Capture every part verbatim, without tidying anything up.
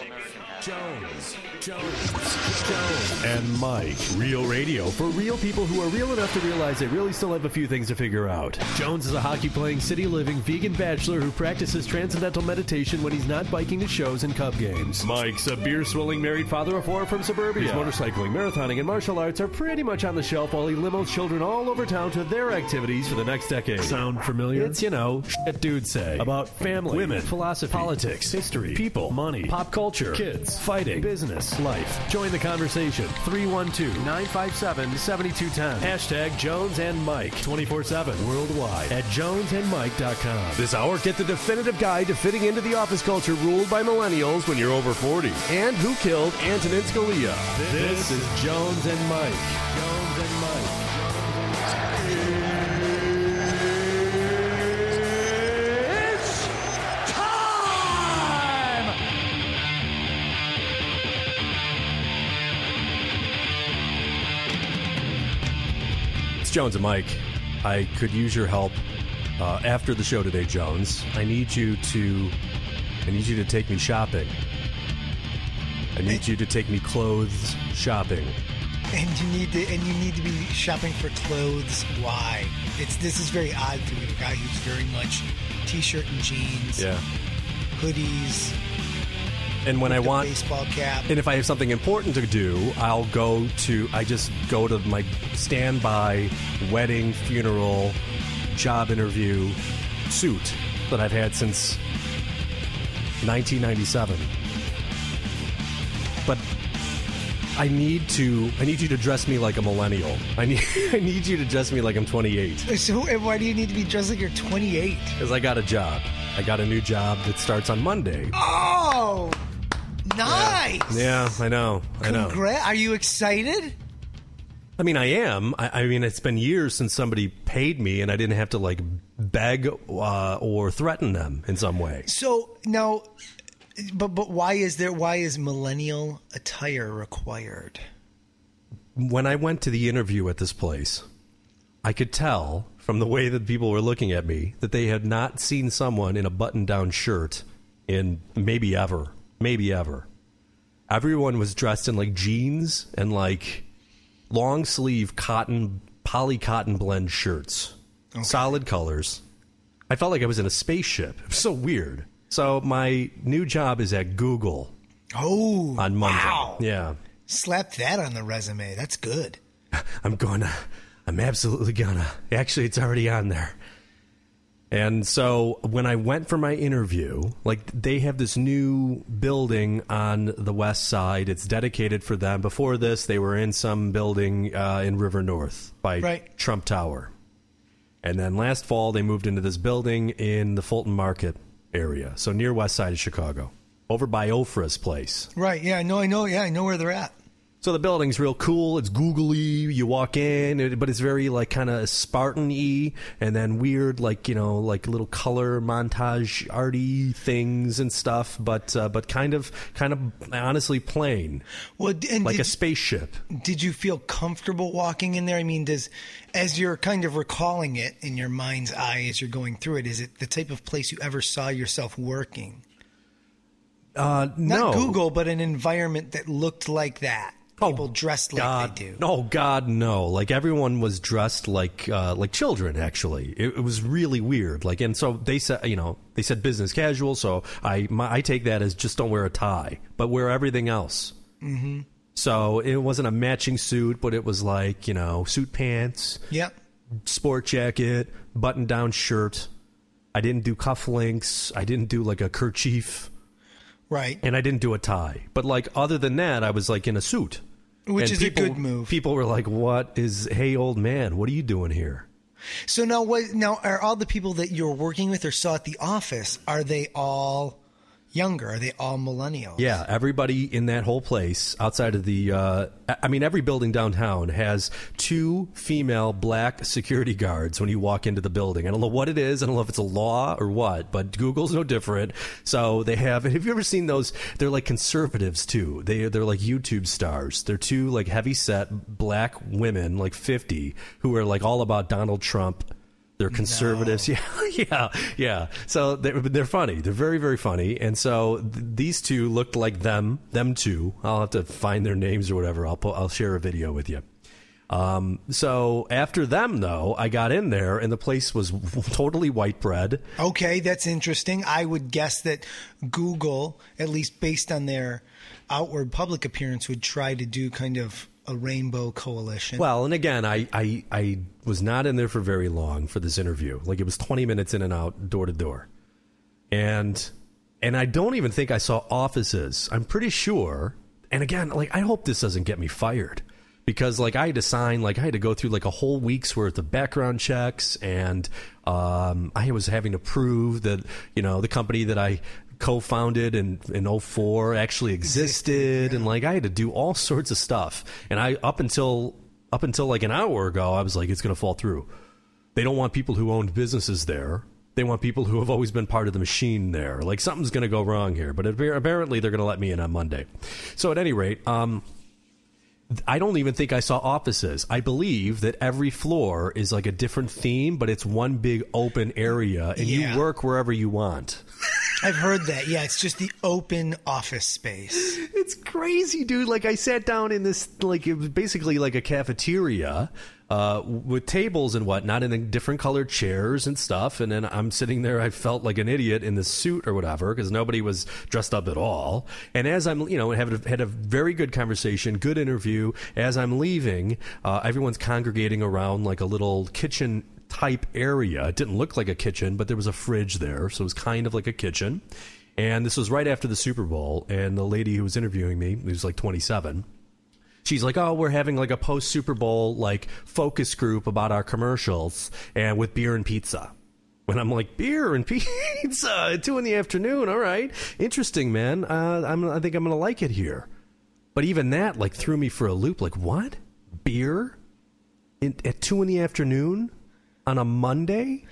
Jones, Jones, Jones, and Mike. Real radio for real people who are real enough to realize they really still have a few things to figure out. Jones is a hockey-playing, city-living, vegan bachelor who practices transcendental meditation when he's not biking to shows and Cub games. Mike's a beer-swilling married father of four from suburbia. His motorcycling, marathoning, and martial arts are pretty much on the shelf while he limos children all over town to their activities for the next decade. Sound familiar? It's, you know, shit dudes say about family, women, philosophy, politics, history, people, money, pop culture, kids, fighting, business, life. Join the conversation. three one two, nine five seven, seven two one zero. Hashtag Jones and Mike. twenty-four seven worldwide at jones and mike dot com. This hour, get the definitive guide to fitting into the office culture ruled by millennials when you're over forty. And who killed Antonin Scalia. This, this is Jones and Mike. Jones and Mike. Jones and Mike, I could use your help uh, after the show today, Jones. I need you to, I need you to take me shopping. I need and, you to take me clothes shopping. And you need to, and you need to be shopping for clothes. Why? It's this is very odd for you, a guy who's very much t-shirt and jeans, yeah, hoodies. And when I want baseball cap, and if I have something important to do, I'll go to. I just go to my standby wedding, funeral, job interview suit that I've had since nineteen ninety-seven. But I need to. I need you to dress me like a millennial. I need. I need you to dress me like I'm twenty-eight. So why do you need to be dressed like you're twenty-eight? Because I got a job. I got a new job that starts on Monday. Oh. Nice. Yeah, yeah, I know. I know. Congrats. Are you excited? I mean, I am. I, I mean, it's been years since somebody paid me, and I didn't have to like beg uh, or threaten them in some way. So now, but but why is there? Why is millennial attire required? When I went to the interview at this place, I could tell from the way that people were looking at me that they had not seen someone in a button-down shirt in maybe ever. Maybe ever. Everyone was dressed in like jeans and like long sleeve cotton, poly cotton blend shirts. Okay. Solid colors. I felt like I was in a spaceship. It was so weird. So my new job is at Google. Oh, on Monday. Wow. Yeah. Slap that on the resume. That's good. I'm gonna, I'm absolutely gonna. Actually, it's already on there. And so when I went for my interview, like they have this new building on the west side. It's dedicated for them. Before this, they were in some building uh, in River North by right. Trump Tower. And then last fall, they moved into this building in the Fulton Market area. So near west side of Chicago, over by Ofra's place. Right. Yeah, I know. I know. Yeah, I know where they're at. So the building's real cool. It's googly. You walk in, but it's very like kind of Spartan-y, and then weird, like you know, like little color montage, arty things and stuff. But uh, but kind of kind of honestly plain. Well, and like did, a spaceship. Did you feel comfortable walking in there? I mean, does as you're kind of recalling it in your mind's eye as you're going through it, is it the type of place you ever saw yourself working? Uh, no. Not Google, but an environment that looked like that. People oh, dressed like God, they do. Oh God, no! Like everyone was dressed like uh, like children. Actually, it, it was really weird. Like, and so they said, you know, they said business casual. So I my, I take that as just don't wear a tie, but wear everything else. Mm-hmm. So it wasn't a matching suit, but it was like you know suit pants, yep, sport jacket, button down shirt. I didn't do cufflinks. I didn't do like a kerchief. Right. And I didn't do a tie. But, like, other than that, I was, like, in a suit. Which and is people, a good move. People were like, what is, hey, old man, what are you doing here? So now, what, now are all the people that you're working with or saw at the office, are they all younger? Are they all millennials? Yeah, everybody in that whole place outside of the, uh, I mean, every building downtown has two female black security guards when you walk into the building. I don't know what it is. I don't know if it's a law or what, but Google's no different. So they have, have you ever seen those? They're like conservatives too. They, they're like YouTube stars. They're two like heavy set black women, like fifty, who are like all about Donald Trump. They're conservatives. No. Yeah, yeah, yeah. So they're, they're funny. They're very, very funny. And so th- these two looked like them, them two. I'll have to find their names or whatever. I'll put, I'll share a video with you. Um, so after them, though, I got in there and the place was totally white bread. Okay, that's interesting. I would guess that Google, at least based on their outward public appearance, would try to do kind of a rainbow coalition. Well, and again, I, I, I was not in there for very long for this interview. Like it was twenty minutes in and out, door to door. And, and I don't even think I saw offices. I'm pretty sure. And again, like, I hope this doesn't get me fired. Because, like, I had to sign, like, I had to go through, like, a whole week's worth of background checks, and um, I was having to prove that, you know, the company that I co-founded in, in oh four actually existed, yeah. And, like, I had to do all sorts of stuff. And I, up until, up until, like, an hour ago, I was like, it's going to fall through. They don't want people who owned businesses there. They want people who have always been part of the machine there. Like, something's going to go wrong here. But apparently they're going to let me in on Monday. So, at any rate, um... I don't even think I saw offices. I believe that every floor is like a different theme, but it's one big open area, and yeah. you work wherever you want. I've heard that. Yeah, it's just the open office space. It's crazy, dude. Like, I sat down in this, like, it was basically like a cafeteria uh, with tables and whatnot, and then different colored chairs and stuff. And then I'm sitting there. I felt like an idiot in this suit or whatever because nobody was dressed up at all. And as I'm, you know, had a, had a very good conversation, good interview. As I'm leaving, uh, everyone's congregating around like a little kitchen type area. It didn't look like a kitchen, but there was a fridge there, so it was kind of like a kitchen. And this was right after the Super Bowl, and the lady who was interviewing me, who was like twenty-seven, she's like, oh, we're having like a post Super Bowl like focus group about our commercials and with beer and pizza. When I'm like, beer and pizza at two in the afternoon. All right, interesting, man. Uh, I'm, I think I'm gonna like it here. But even that like threw me for a loop. Like, what? Beer in, at two in the afternoon on a Monday?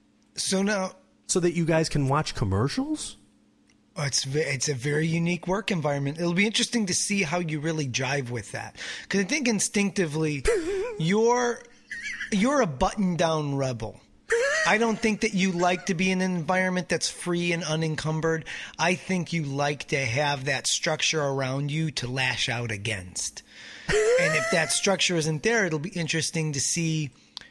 So now, so that you guys can watch commercials? Oh, it's it's a very unique work environment. It'll be interesting to see how you really jive with that. Because I think instinctively, you're you're a button-down rebel. I don't think that you like to be in an environment that's free and unencumbered. I think you like to have that structure around you to lash out against. And if that structure isn't there, it'll be interesting to see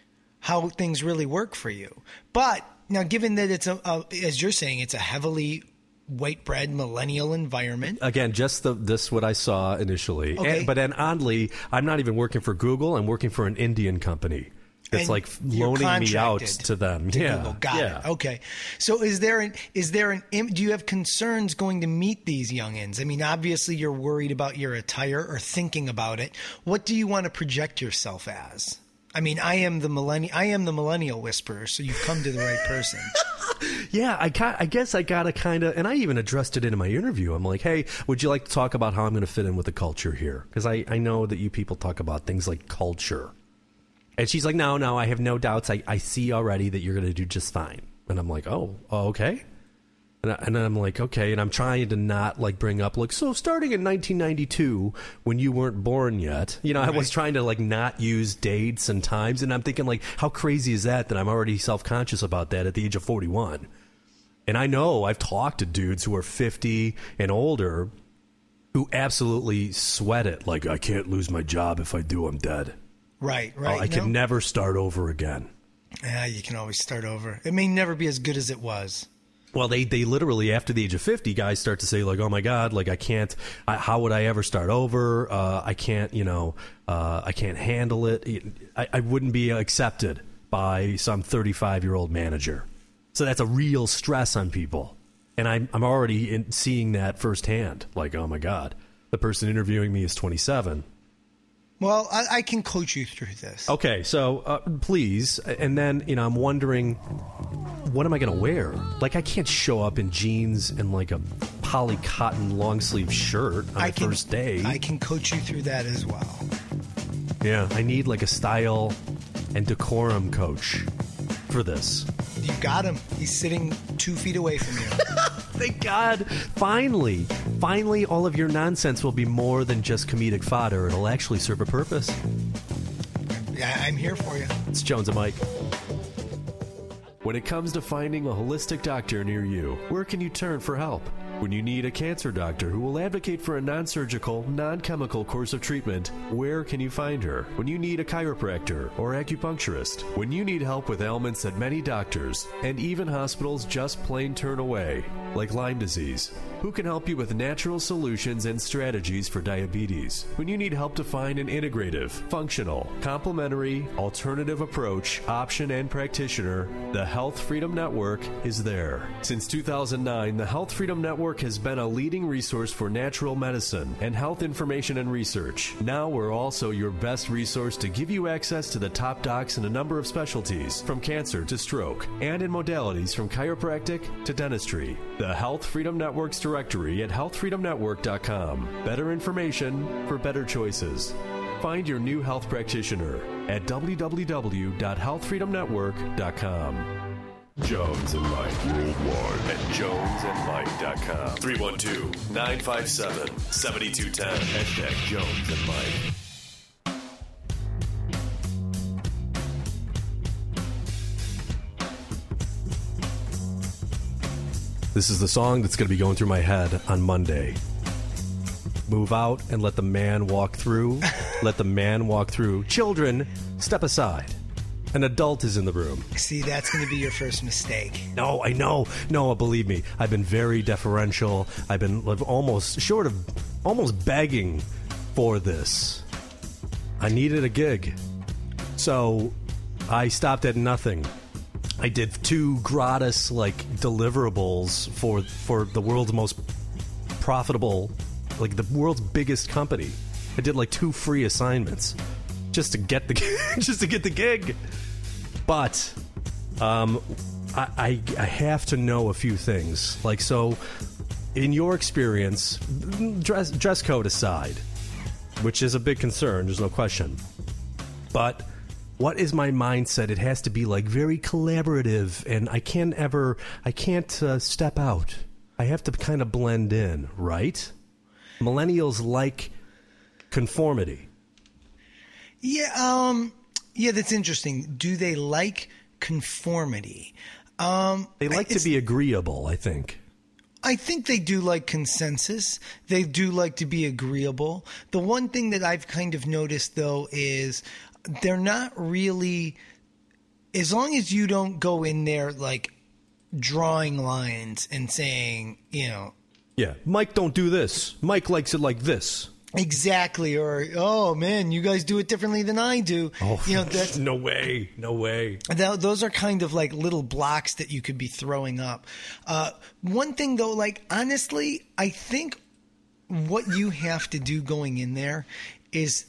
how things really work for you. But now, given that it's a, a as you're saying, it's a heavily white bread millennial environment. Again, just the, this what I saw initially. Okay. And, but then oddly, I'm not even working for Google. I'm working for an Indian company. It's And like you're loaning me out contracted to them. to yeah. Google. Got yeah. it. Okay. So is there an is there an im- do you have concerns going to meet these youngins? I mean, obviously you're worried about your attire or thinking about it. What do you want to project yourself as? I mean, I am the millennial. I am the millennial whisperer, so you've come to the right person. Yeah, I, ca- I guess I gotta kind of, and I even addressed it in my interview. I'm like, hey, would you like to talk about how I'm going to fit in with the culture here? Because I, I know that you people talk about things like culture. And she's like, no, no, I have no doubts. I, I see already that you're going to do just fine. And I'm like, oh, oh okay. And, I, and I'm like, okay. And I'm trying to not like bring up like, so starting in nineteen ninety-two when you weren't born yet, you know, right. I was trying to like not use dates and times. And I'm thinking like, how crazy is that that I'm already self-conscious about that at the age of forty-one? And I know I've talked to dudes who are fifty and older who absolutely sweat it. Like, I can't lose my job. If I do, I'm dead. Right, right. Oh, I no. can never start over again. Yeah, you can always start over. It may never be as good as it was. Well, they, they literally, after the age of fifty, guys start to say, like, oh, my God, like, I can't, I, how would I ever start over? Uh, I can't, you know, uh, I can't handle it. I, I wouldn't be accepted by some thirty-five-year-old manager. So that's a real stress on people. And I'm, I'm already in, seeing that firsthand. Like, oh, my God, the person interviewing me is twenty-seven. Well, I, I can coach you through this. Okay, so uh, please. And then, you know, I'm wondering, what am I going to wear? Like, I can't show up in jeans and like a poly cotton long sleeve shirt on I the can, first day. I can coach you through that as well. Yeah, I need like a style and decorum coach for this. You got him. He's sitting two feet away from you. Thank God. Finally, finally, all of your nonsense will be more than just comedic fodder. It'll actually serve a purpose. I'm here for you. It's Jones and Mike. When it comes to finding a holistic doctor near you, where can you turn for help? When you need a cancer doctor who will advocate for a non-surgical, non-chemical course of treatment, where can you find her? When you need a chiropractor or acupuncturist, when you need help with ailments that many doctors and even hospitals just plain turn away, like Lyme disease, who can help you with natural solutions and strategies for diabetes? When you need help to find an integrative, functional, complementary, alternative approach, option, and practitioner, the Health Freedom Network is there. Since two thousand nine, the Health Freedom Network has been a leading resource for natural medicine and health information and research. Now we're also your best resource to give you access to the top docs in a number of specialties, from cancer to stroke, and in modalities from chiropractic to dentistry. The Health Freedom Network's directory at health freedom network dot com. Better information for better choices. Find your new health practitioner at w w w dot health freedom network dot com. Jones and Mike worldwide at jones and mike dot com. three one two, nine five seven, seven two one zero. Hashtag Jones and Mike. This is the song that's going to be going through my head on Monday. Move out and let the man walk through. Let the man walk through. Children, step aside. An adult is in the room. See, that's going to be your first mistake. No, I know. No, believe me. I've been very deferential. I've been almost short of almost begging for this. I needed a gig. So I stopped at nothing. I did two gratis like deliverables for for the world's most profitable, like the world's biggest company. I did like two free assignments just to get the just to get the gig. But um, I, I I have to know a few things. Like, so, in your experience, dress dress code aside, which is a big concern, there's no question. But what is my mindset? It has to be like very collaborative, and I can't ever, I can't uh, step out. I have to kind of blend in, right? Millennials like conformity. Yeah, um, yeah, that's interesting. Do they like conformity? Um, they like to be agreeable, I think. I think they do like consensus. They do like to be agreeable. The one thing that I've kind of noticed, though, is they're not really, as long as you don't go in there like drawing lines and saying, you know. Yeah, Mike, don't do this. Mike likes it like this. Exactly. Or, oh, man, you guys do it differently than I do. Oh, you know, that's, no way. No way. That, those are kind of like little blocks that you could be throwing up. Uh, one thing, though, like, honestly, I think what you have to do going in there is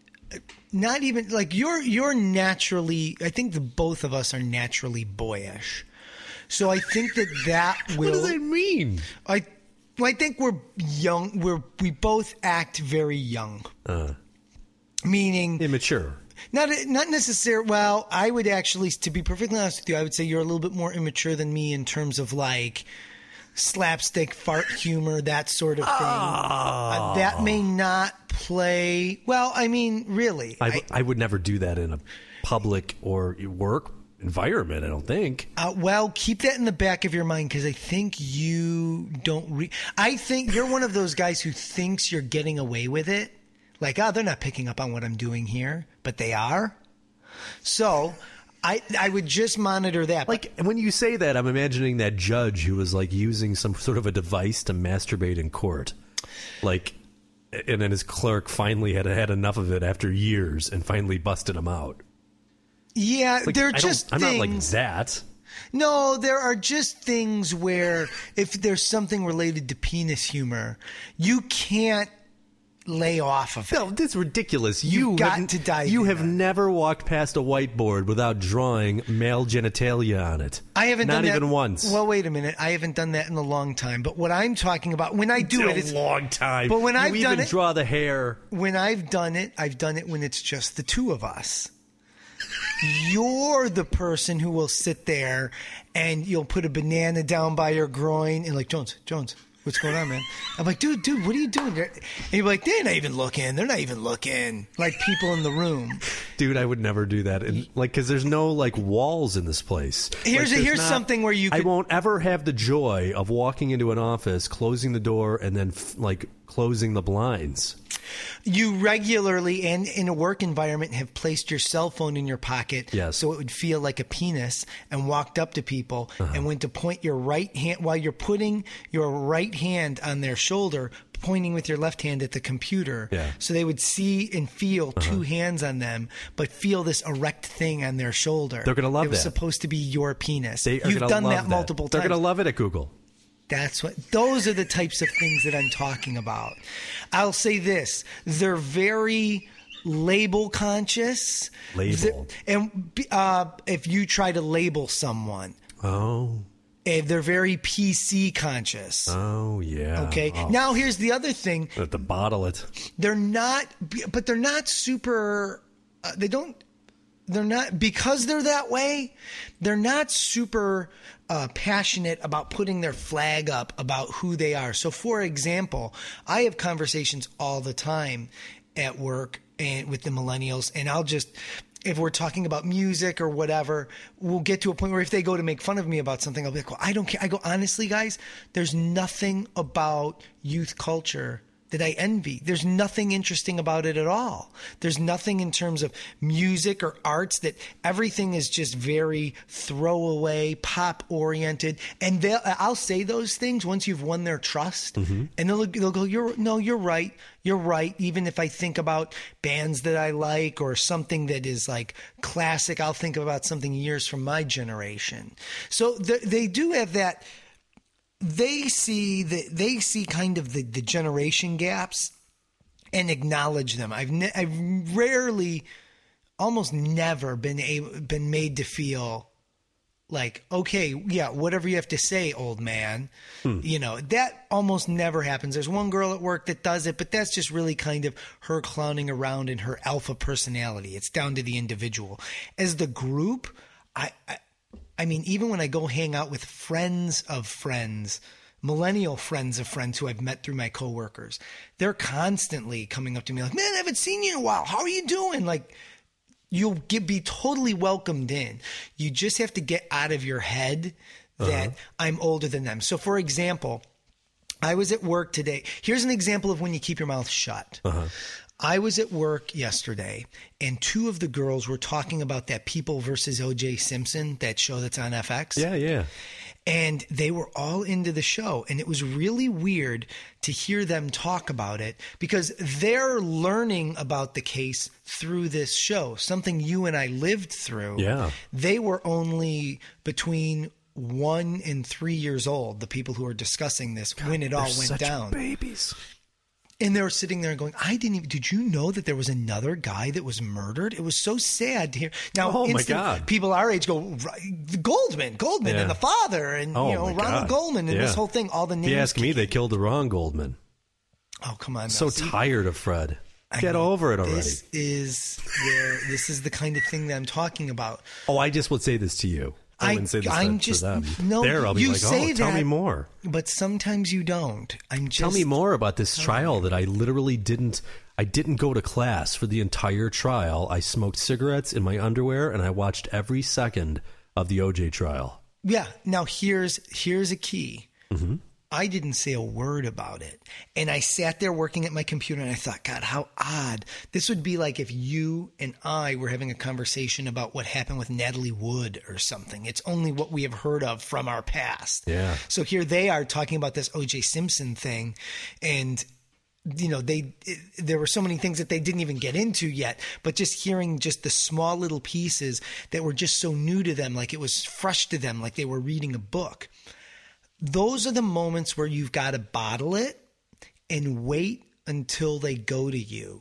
not even like you're you're naturally, I think the both of us are naturally boyish. So I think that that will. What does that mean? I Well, I think we're young. We're we both act very young, uh, meaning immature. Not not necessarily. Well, I would actually, to be perfectly honest with you, I would say you're a little bit more immature than me in terms of like slapstick, fart humor, that sort of thing. Oh. Uh, that may not play well. I mean, really, I, I, I would never do that in a public or work environment, I don't think. Uh, well, keep that in the back of your mind because I think you don't re- I think you're one of those guys who thinks you're getting away with it. Like, oh, they're not picking up on what I'm doing here, but they are. So I I would just monitor that. Like, when you say that, I'm imagining that judge who was like using some sort of a device to masturbate in court. Like, and then his clerk finally had had enough of it after years and finally busted him out. Yeah, Like, they're I just I'm things. not like that. No, there are just things where if there's something related to penis humor, you can't lay off of it. No, that's ridiculous. You've You got have, to dive You in have on it. never walked past a whiteboard without drawing male genitalia on it. I haven't not done that. even once. Well, wait a minute. I haven't done that in a long time. But what I'm talking about, when I do in it, a it's long time. But when you I've even done it, draw the hair. when I've done it, I've done it when it's just the two of us. You're the person who will sit there and you'll put a banana down by your groin and like, Jones, Jones, what's going on, man? I'm like, dude, dude, what are you doing? And you're like, they're not even looking. They're not even looking. Like people in the room. Dude, I would never do that. And like, because there's no like walls in this place. Here's like, a, here's not, something where you. Could, I won't ever have the joy of walking into an office, closing the door, and then f- like closing the blinds. You regularly and in a work environment have placed your cell phone in your pocket, yes. so it would feel like a penis, and walked up to people uh-huh. and went to point your right hand while you're putting your right hand on their shoulder, pointing with your left hand at the computer, yeah. so they would see and feel uh-huh. two hands on them, but feel this erect thing on their shoulder. They're gonna love that. It was that. supposed to be your penis. They are You've done love that, that multiple They're times. They're gonna love it at Google. That's what, those are the types of things that I'm talking about. I'll say this. They're very label conscious. Label. They're, and uh, if you try to label someone. Oh. They're very P C conscious. Oh, yeah. Okay. Oh. Now, here's the other thing. They have to bottle it. They're not, but they're not super, uh, they don't, they're not, because they're that way, they're not super uh, passionate about putting their flag up about who they are. So, for example, I have conversations all the time at work and with the millennials, and I'll just, if we're talking about music or whatever, we'll get to a point where if they go to make fun of me about something, I'll be like, well, I don't care. I go, honestly, guys, there's nothing about youth culture that I envy. There's nothing interesting about it at all. There's nothing in terms of music or arts that everything is just very throwaway, pop oriented. And they'll, I'll say those things once you've won their trust, mm-hmm. and they'll, they'll go, "You're no, you're right. You're right." Even if I think about bands that I like or something that is like classic, I'll think about something years from my generation. So th- they do have that. They see the, they see kind of the, the generation gaps and acknowledge them. I've ne- I've rarely, almost never been able, been made to feel like, okay, yeah, whatever you have to say, old man. Hmm. You know, that almost never happens. There's one girl at work that does it, but that's just really kind of her clowning around in her alpha personality. It's down to the individual. As the group, I, I I mean, even when I go hang out with friends of friends, millennial friends of friends who I've met through my coworkers, they're constantly coming up to me like, man, I haven't seen you in a while. How are you doing? Like, you'll get, be totally welcomed in. You just have to get out of your head that uh-huh. I'm older than them. So, for example, I was at work today. Here's an example of when you keep your mouth shut. Uh-huh. I was at work yesterday, and two of the girls were talking about that People versus O J Simpson, that show that's on F X. Yeah, yeah. And they were all into the show, and it was really weird to hear them talk about it because they're learning about the case through this show, something you and I lived through. Yeah. They were only between one and three years old, the people who are discussing this, God, when it all went such down. Babies. And they were sitting there and going, I didn't even, did you know that there was another guy that was murdered? It was so sad to hear. Now, oh my God. People our age go, Goldman, Goldman yeah. and the father and, oh you know, Ronald God. Goldman and yeah. this whole thing, all the names. If you ask me, they killed the wrong Goldman. Oh, come on. Now. So See, tired of Fred. I Get know, over it already. This is where, this is the kind of thing that I'm talking about. Oh, I just would say this to you. I wouldn't say this I'm to, just, to them. No, there, I'll be you like, say oh, tell that, me more. But sometimes you don't. I'm just tell me more about this trial that I literally didn't. I didn't go to class for the entire trial. I smoked cigarettes in my underwear, and I watched every second of the O J trial. Yeah. Now here's here's a key. Mm-hmm. I didn't say a word about it. And I sat there working at my computer and I thought, God, how odd. This would be like if you and I were having a conversation about what happened with Natalie Wood or something. It's only what we have heard of from our past. Yeah. So here they are talking about this O J Simpson thing. And, you know, they it, there were so many things that they didn't even get into yet. But just hearing just the small little pieces that were just so new to them, like it was fresh to them, like they were reading a book. Those are the moments where you've got to bottle it and wait until they go to you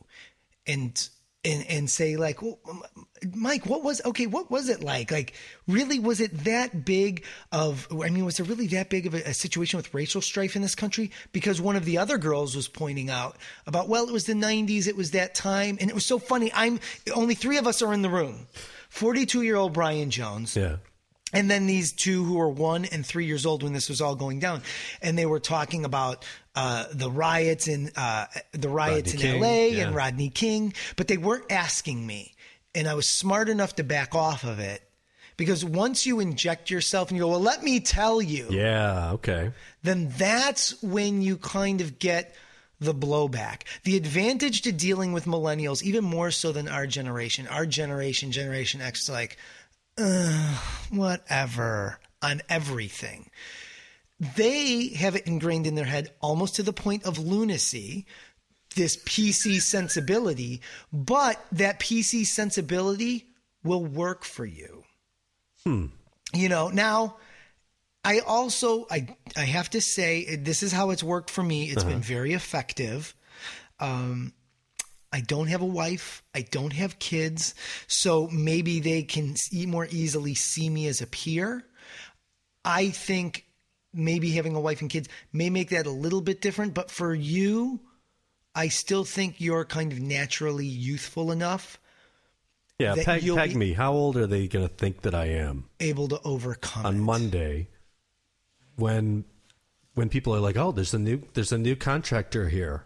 and and and say like, well, Mike, what was okay? What was it like? Like, really, was it that big of? I mean, was there really that big of a, a situation with racial strife in this country? Because one of the other girls was pointing out about, well, it was the nineties, it was that time, and it was so funny. I'm only three of us are in the room. forty-two-year-old Brian Jones. Yeah. And then these two who were one and three years old when this was all going down, and they were talking about uh, the riots in uh, the riots Rodney in King, L A yeah. and Rodney King, but they weren't asking me, and I was smart enough to back off of it, because once you inject yourself and you go, well, let me tell you, Yeah, okay. then that's when you kind of get the blowback. The advantage to dealing with millennials, even more so than our generation, our generation, Generation X, is like, uh, whatever on everything. They have it ingrained in their head almost to the point of lunacy, this P C sensibility, but that P C sensibility will work for you. Hmm. You know, now I also, I, I have to say, this is how it's worked for me. It's Uh-huh. been very effective. Um, I don't have a wife. I don't have kids. So maybe they can see, more easily see me as a peer. I think maybe having a wife and kids may make that a little bit different. But for you, I still think you're kind of naturally youthful enough Yeah, that peg, you'll peg be- me. How old are they going to think that I am able to overcome on it. Monday when when people are like, "Oh, there's a new there's a new contractor here."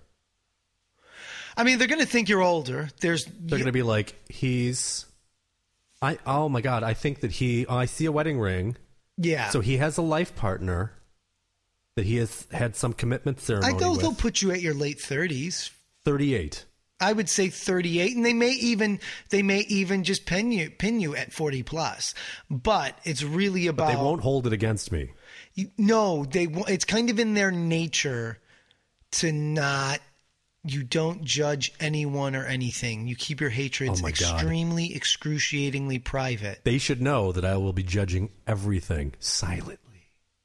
I mean, they're going to think you're older. There's They're going to be like, "He's I oh my god, I think that he oh, I see a wedding ring. yeah. So he has a life partner that he has had some commitment I ceremony know with." they'll put you at your late thirties. thirty-eight. I would say thirty-eight, and they may even they may even just pin you pin you at forty plus. But it's really about They won't hold it against me. no. They won't- it's kind of in their nature to not. You don't judge anyone or anything. You keep your hatreds Oh my God. extremely, excruciatingly private. They should know that I will be judging everything silently.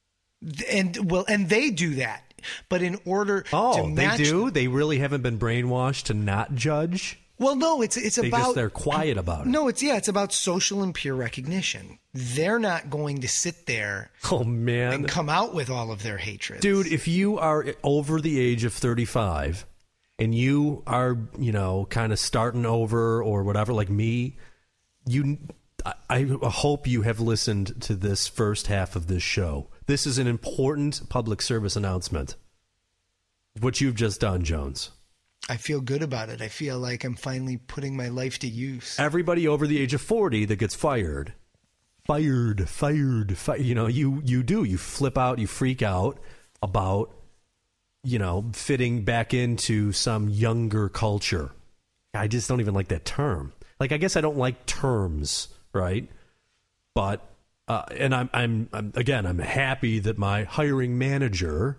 And well, and they do that. But in order to Oh, they match, do? They really haven't been brainwashed to not judge? well, no, it's it's They about just they're quiet about it. no, it's yeah, it's about social and peer recognition. They're not going to sit there Oh man. and come out with all of their hatred. Dude, if you are over the age of thirty-five and you are, you know, kind of starting over or whatever, like me, you, I, I hope you have listened to this first half of this show. This is an important public service announcement. What you've just done, Jones. I feel good about it. I feel like I'm finally putting my life to use. Everybody over the age of forty that gets fired, fired, fired, fired, you know, you, you do. You flip out, you freak out about, you know, fitting back into some younger culture. I just don't even like that term. Like, I guess I don't like terms, right? But, uh, and I'm, I'm, I'm, again, I'm happy that my hiring manager,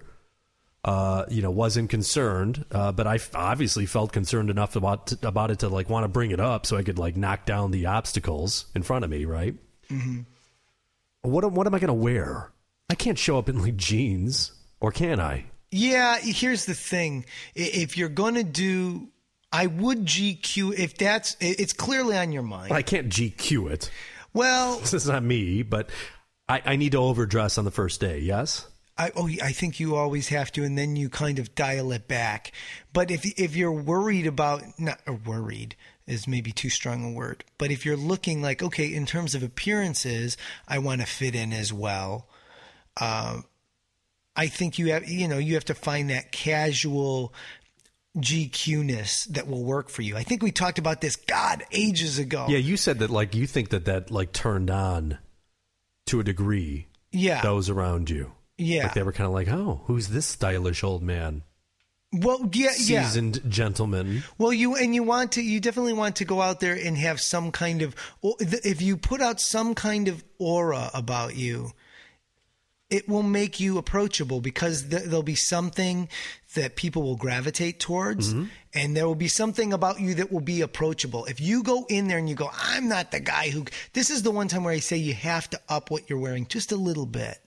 uh, you know, wasn't concerned, uh, but I f- obviously felt concerned enough about about it to like want to bring it up so I could like knock down the obstacles in front of me, right? Mm-hmm. What am- what am I going to wear? I can't show up in like jeans, or can I? Yeah, here's the thing. I- If you're going to do, I would G Q if that's, it- it's clearly on your mind. I can't G Q it. Well, This is not me, but I, I need to overdress on the first day. Yes. I, oh, I think you always have to, and then you kind of dial it back. But if if you're worried about, not or worried is maybe too strong a word, but if you're looking like, okay, in terms of appearances, I want to fit in as well. Uh, I think you have, you know, you have to find that casual G Q-ness that will work for you. I think we talked about this, God, ages ago. Yeah, you said that like you think that that like turned on to a degree Yeah. those around you. Yeah. Like they were kind of like, oh, who's this stylish old man? Well, yeah, yeah. Seasoned gentleman. Well, you and you want to, you definitely want to go out there and have some kind of, if you put out some kind of aura about you, it will make you approachable because th- there'll be something that people will gravitate towards, Mm-hmm. and there will be something about you that will be approachable. If you go in there and you go, I'm not the guy who, this is the one time where I say you have to up what you're wearing just a little bit.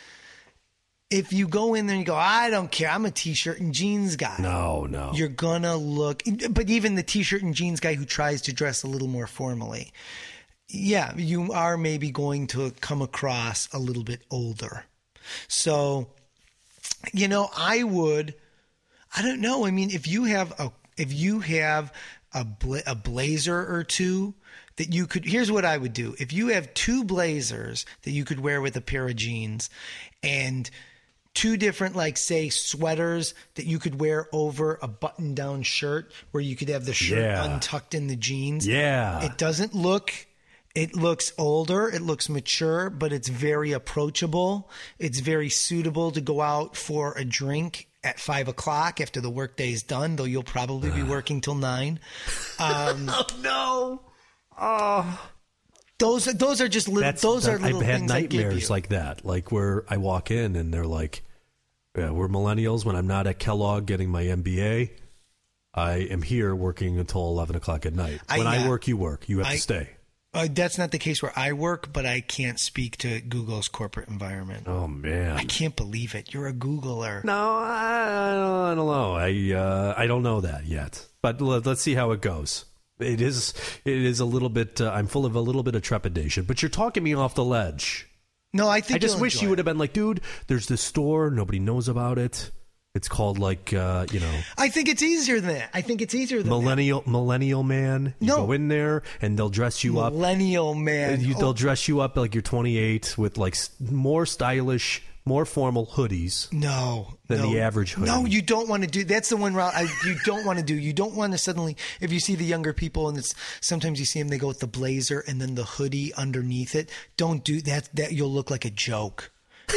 If you go in there and you go, I don't care, I'm a t-shirt and jeans guy. No, no. You're gonna look, but even the t-shirt and jeans guy who tries to dress a little more formally, yeah, you are maybe going to come across a little bit older. So, you know, I would, I don't know. I mean, if you have a, if you have a, bla- a blazer or two that you could, here's what I would do. If you have two blazers that you could wear with a pair of jeans and two different, like, say, sweaters that you could wear over a button-down shirt where you could have the shirt Yeah. untucked in the jeans. Yeah. It doesn't look, it looks older, it looks mature, but it's very approachable. It's very suitable to go out for a drink at five o'clock after the workday is done, though you'll probably be working till nine. Um, Oh, no. Oh. those, those are just little, That's, those that, are little I've had things I give nightmares you. like that, like where I walk in and they're like, yeah, we're millennials. When I'm not at Kellogg getting my M B A, I am here working until eleven o'clock at night. I- When I, yeah. work, you work. You have I- to stay. Uh, that's not the case where I work, but I can't speak to Google's corporate environment. Oh, man. I can't believe it. You're a Googler. No, I, I, don't, I don't know. I uh, I don't know that yet. But let, let's see how it goes. It is it is a little bit. Uh, I'm full of a little bit of trepidation. But you're talking me off the ledge. No, I think I just you'll wish enjoy you would it. have been like, dude. There's this store. Nobody knows about it. It's called like uh, you know. I think it's easier than that. I think it's easier than Millennial Millennial Man. You No. go in there and they'll dress you that. up. Millennial man. You, Oh, they'll dress you up like you're twenty-eight with like s- more stylish, more formal hoodies. no, than no. the average hoodie. No, you don't want to do. That's the one route I, you don't want to do. You don't want to suddenly, if you see the younger people, and it's sometimes you see them, they go with the blazer and then the hoodie underneath it. Don't do that. That you'll look like a joke.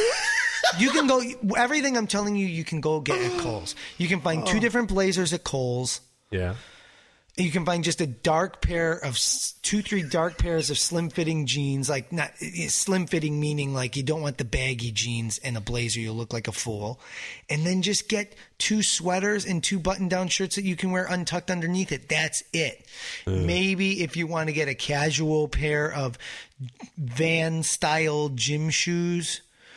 You can go, everything I'm telling you, you can go get at Kohl's. You can find two different blazers at Kohl's. Yeah. You can find just a dark pair of s- two, three dark pairs of slim fitting jeans, like not eh, slim fitting, meaning like you don't want the baggy jeans and a blazer. You'll look like a fool. And then just get two sweaters and two button down shirts that you can wear untucked underneath it. That's it. Maybe if you want to get a casual pair of Van style gym shoes,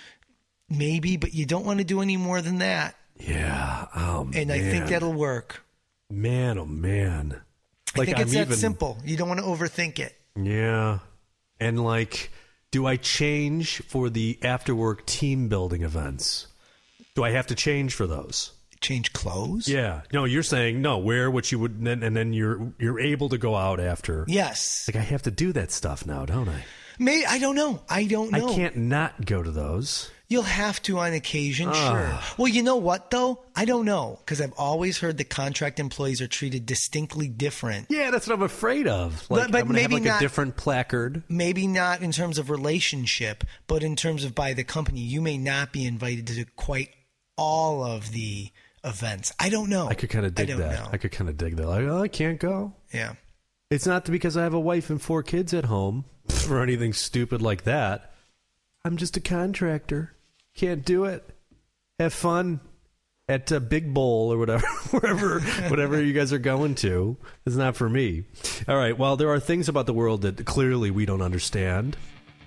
maybe, but you don't want to do any more than that. Yeah. Oh, And I think man. that'll work. Man, oh man. I think it's I'm that even, simple. You don't want to overthink it. Yeah. And like, do I change for the after work team building events? Do I have to change for those? Change clothes? Yeah. No, you're saying no, wear what you would and then, and then you're you're able to go out after. Yes. Like I have to do that stuff now, don't I? May I don't know. I don't know. I can't not go to those. You'll have to on occasion, Ah. sure. Well, you know what though? I don't know because I've always heard that contract employees are treated distinctly different. Yeah, that's what I'm afraid of. Like But- but I'm gonna have maybe like not- a different placard. Maybe not in terms of relationship, but in terms of by the company, you may not be invited to quite all of the events. I don't know. I could kind of dig don't that. know. I could kind of dig that. Like, oh, I can't go. Yeah. It's not because I have a wife and four kids at home or anything stupid like that. I'm just a contractor. Can't do it. Have fun at uh, Big Bowl or whatever, wherever, whatever you guys are going to. It's not for me. All right. Well, there are things about the world that clearly we don't understand.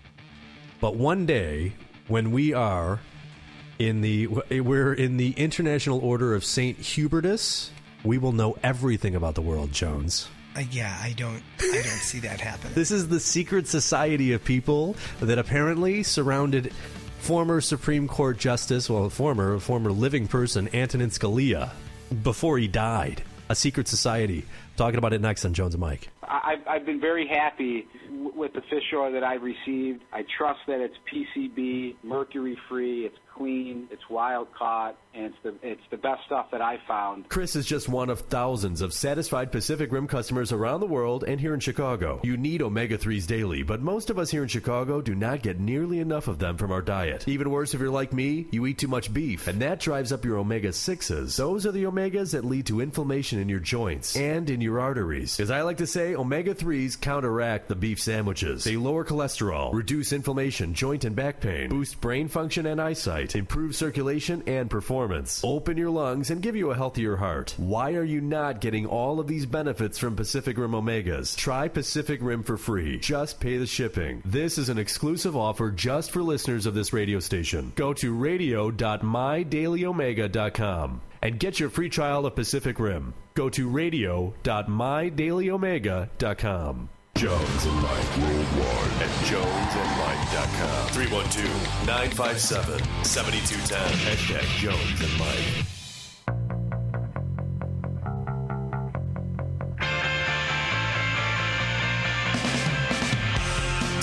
But one day, when we are in the we're in the International Order of Saint Hubertus, we will know everything about the world, Jones. Uh, yeah, I don't. I don't see that happening. This is the secret society of people that apparently surrounded former Supreme Court Justice, well, former former living person, Antonin Scalia, before he died. A secret society. Talking about it next on Jones and Mike. I've, I've been very happy w- with the fish oil that I've received. I trust that it's P C B, mercury-free, it's clean, it's wild-caught, and it's the it's the best stuff that I found. Chris is just one of thousands of satisfied Pacific Rim customers around the world and here in Chicago. You need omega threes daily, but most of us here in Chicago do not get nearly enough of them from our diet. Even worse, if you're like me, you eat too much beef, and that drives up your omega sixes. Those are the omegas that lead to inflammation in your joints and in your arteries. As I like to say, omega threes counteract the beef sandwiches. They lower cholesterol, reduce inflammation, joint and back pain, boost brain function and eyesight, improve circulation and performance, open your lungs, and give you a healthier heart. Why are you not getting all of these benefits from Pacific Rim Omegas? Try Pacific Rim for free. Just pay the shipping. This is an exclusive offer just for listeners of this radio station. Go to radio dot my daily omega dot com and get your free trial of Pacific Rim. Go to radio dot my daily omega dot com. Jones and Mike worldwide at jones and mike dot com. three one two, nine five seven, seven two one zero. Hashtag Jones and Mike.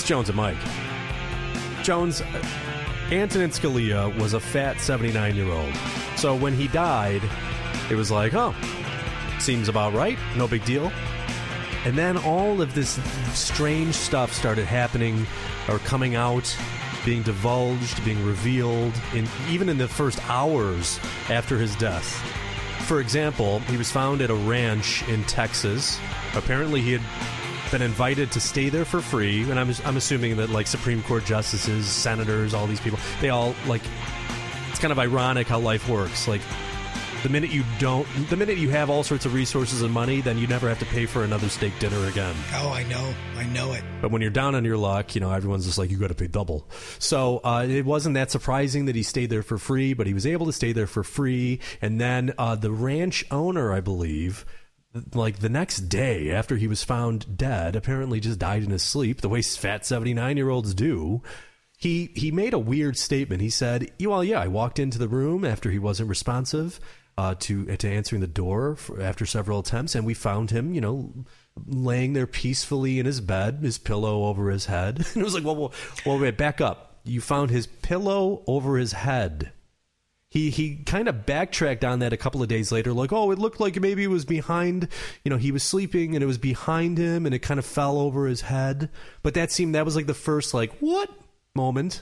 Jones and Mike. Jones, Antonin Scalia was a fat seventy-nine-year-old. So when he died, it was like, oh, seems about right. No big deal. And then all of this strange stuff started happening or coming out, being divulged, being revealed, in, even in the first hours after his death. For example, he was found at a ranch in Texas. Apparently he had been invited to stay there for free, and I'm, I'm assuming that, like, Supreme Court justices, senators, all these people, they all, like, it's kind of ironic how life works. Like, the minute you don't, the minute you have all sorts of resources and money, then you never have to pay for another steak dinner again. Oh, I know. I know it. But when you're down on your luck, you know, everyone's just like, you got to pay double. So uh, it wasn't that surprising that he stayed there for free, but he was able to stay there for free. And then uh, the ranch owner, I believe, like the next day after he was found dead, apparently just died in his sleep, the way fat seventy-nine-year-olds do. He he made a weird statement. He said, well, yeah, I walked into the room after he wasn't responsive uh, to to answering the door for, after several attempts, and we found him, you know, laying there peacefully in his bed, his pillow over his head. And it was like, well, well, well, wait, back up. You found his pillow over his head. He he kind of backtracked on that a couple of days later, like, oh, it looked like maybe it was behind, you know, he was sleeping and it was behind him and it kind of fell over his head. But that seemed, that was like the first, like, what moment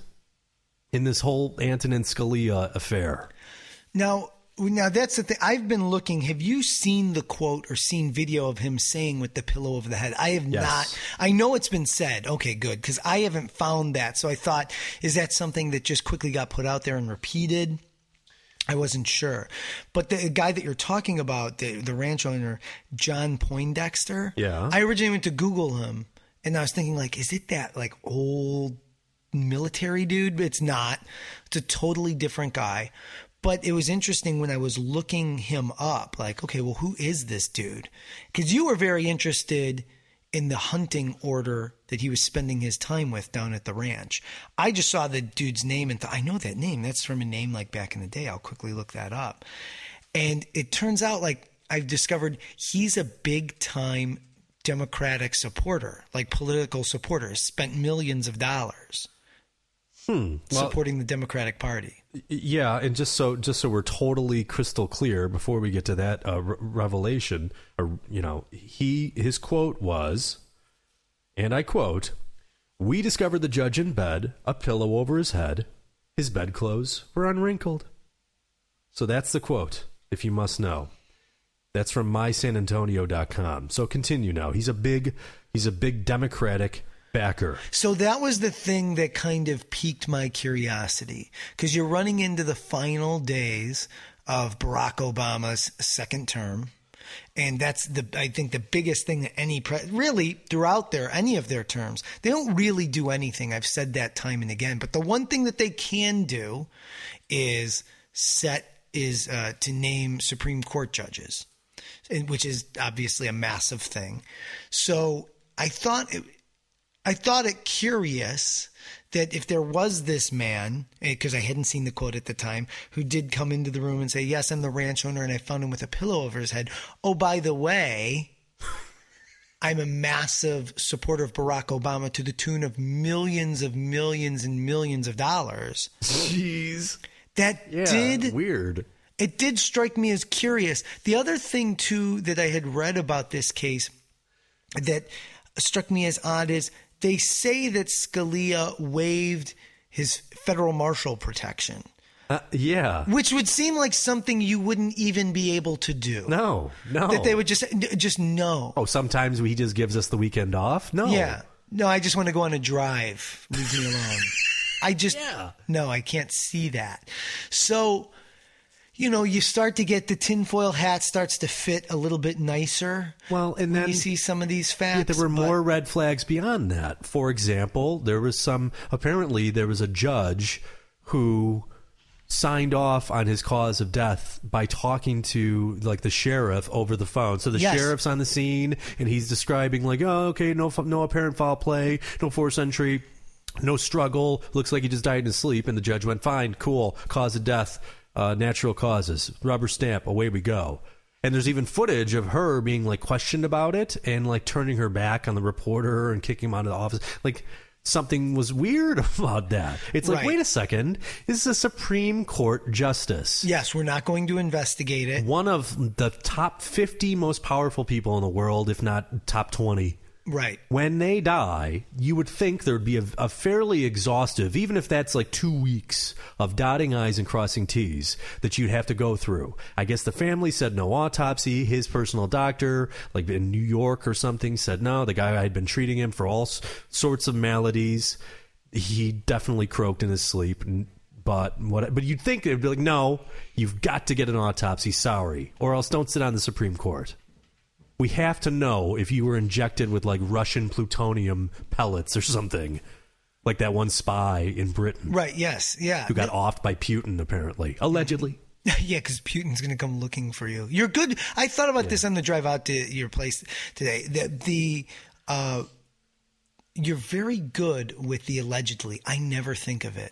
in this whole Antonin Scalia affair. Now, now that's the thing. I've been looking. Have you seen the quote or seen video of him saying with the pillow over the head? I have yes. not. I know it's been said. Okay, good. Because I haven't found that. So I thought, is that something that just quickly got put out there and repeated? I wasn't sure. But the guy that you're talking about, the, the ranch owner, John Poindexter, yeah. I originally went to Google him, and I was thinking, like, is it that, like, old military dude? But it's not. It's a totally different guy. But it was interesting when I was looking him up, like, okay, well, who is this dude? Because you were very interested in the hunting order that he was spending his time with down at the ranch. I just saw the dude's name and thought, I know that name. That's from a name like back in the day. I'll quickly look that up. And it turns out, like, I've discovered he's a big time Democratic supporter, like political supporter, spent millions of dollars hmm. well, supporting the Democratic Party. Yeah, and just so just so we're totally crystal clear before we get to that uh, re- revelation, or you know, he his quote was, and I quote, "We discovered the judge in bed, a pillow over his head. His bedclothes were unwrinkled." So that's the quote, if you must know. That's from my san antonio dot com. So continue now. He's a big he's a big Democratic backer. So that was the thing that kind of piqued my curiosity, because you're running into the final days of Barack Obama's second term. And that's the, I think, the biggest thing that any pre- really throughout their, any of their terms, they don't really do anything. I've said that time and again, but the one thing that they can do is set is uh, to name Supreme Court judges, which is obviously a massive thing. So I thought it, I thought it curious that if there was this man, because I hadn't seen the quote at the time, who did come into the room and say, yes, I'm the ranch owner, and I found him with a pillow over his head. Oh, by the way, I'm a massive supporter of Barack Obama to the tune of millions of millions and millions of dollars. Jeez. That yeah, did... weird. It did strike me as curious. The other thing, too, that I had read about this case that struck me as odd is they say that Scalia waived his federal marshal protection. Uh, yeah. Which would seem like something you wouldn't even be able to do. No, no. That they would just, just no. Oh, sometimes he just gives us the weekend off? No. Yeah. No, I just want to go on a drive. Leave me alone. I just, yeah. no, I can't see that. So, you know, you start to get the tinfoil hat starts to fit a little bit nicer. Well, and when then you see some of these facts. Yeah, there were but, more red flags beyond that. For example, there was some, apparently there was a judge who signed off on his cause of death by talking to, like, the sheriff over the phone. So the yes. sheriff's on the scene and he's describing, like, oh, okay, no, no apparent foul play, no forced entry, no struggle. Looks like he just died in his sleep. And the judge went, fine, cool, cause of death. Uh, natural causes, rubber stamp, away we go. And there's even footage of her being, like, questioned about it and, like, turning her back on the reporter and kicking him out of the office. Like, something was weird about that. It's like, Right. wait a second, this is a Supreme Court justice. Yes, we're not going to investigate it. One of the top fifty most powerful people in the world, if not top twenty. Right. When they die, you would think there would be a, a fairly exhaustive, even if that's like two weeks of dotting I's and crossing T's, that you'd have to go through. I guess the family said no autopsy. His personal doctor, like in New York or something, said no. The guy had been treating him for all s- sorts of maladies. He definitely croaked in his sleep. But what? But you'd think they'd be like, no, you've got to get an autopsy. Sorry, or else don't sit on the Supreme Court. We have to know if you were injected with like Russian plutonium pellets or something, like that one spy in Britain Right. Yes. Yeah. who got offed by Putin, apparently, allegedly. Yeah, because Putin's going to come looking for you. You're good. I thought about this on the drive out to your place today. The, the uh, you're very good with the allegedly. I never think of it.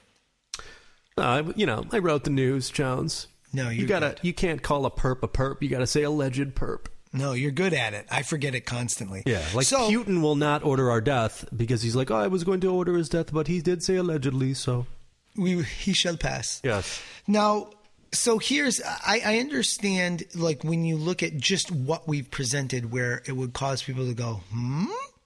Uh, you know, I wrote the news, Jones. No, you you're gotta. good. You can't call a perp a perp. You gotta say alleged perp. No, you're good at it. I forget it constantly. Yeah, like so, Putin will not order our death because he's like, oh, I was going to order his death, but he did say allegedly, so we he shall pass. yes. Now, so here's I, I understand like when you look at just what we've presented, where it would cause people to go, hmm.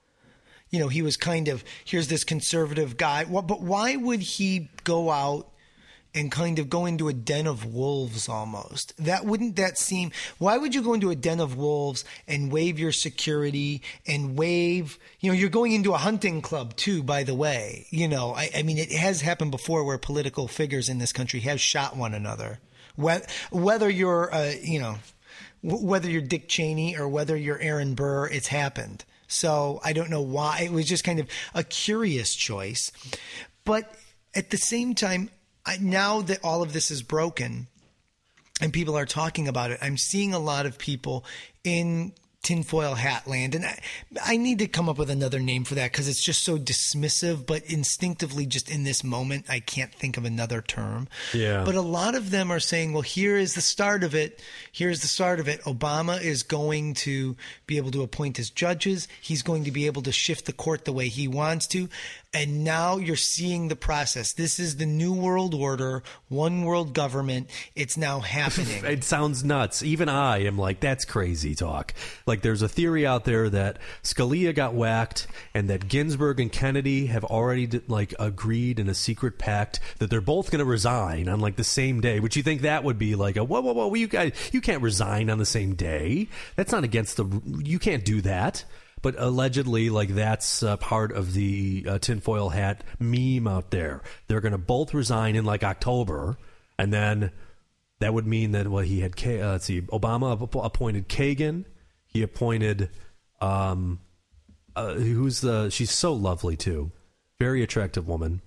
You know, he was kind of here's this conservative guy. What, but why would he go out and kind of go into a den of wolves almost? That wouldn't that seem, why would you go into a den of wolves and waive your security and waive, you know, you're going into a hunting club too, by the way. You know, I, I mean, it has happened before where political figures in this country have shot one another. Whether, whether you're, uh, you know, w- whether you're Dick Cheney or whether you're Aaron Burr, it's happened. So I don't know why. It was just kind of a curious choice. But at the same time, I, now that all of this is broken and people are talking about it, I'm seeing a lot of people in tinfoil hat land. And I, I need to come up with another name for that because it's just so dismissive. But instinctively, just in this moment, I can't think of another term. Yeah. But a lot of them are saying, well, here is the start of it. Here's the start of it. Obama is going to be able to appoint his judges. He's going to be able to shift the court the way he wants to. And now you're seeing the process. This is the new world order, one world government. It's now happening. It sounds nuts. Even I am like, that's crazy talk. Like, there's a theory out there that Scalia got whacked and that Ginsburg and Kennedy have already like agreed in a secret pact that they're both going to resign on like the same day. Would you think that would be like a whoa, whoa, whoa? You guys, you can't resign on the same day. That's not against the. You can't do that. But allegedly, like that's uh, part of the uh, tinfoil hat meme out there. They're going to both resign in like October, and then that would mean that well, he had K- uh, let's see, Obama app- appointed Kagan. He appointed um, uh, who's the? She's so lovely too, very attractive woman.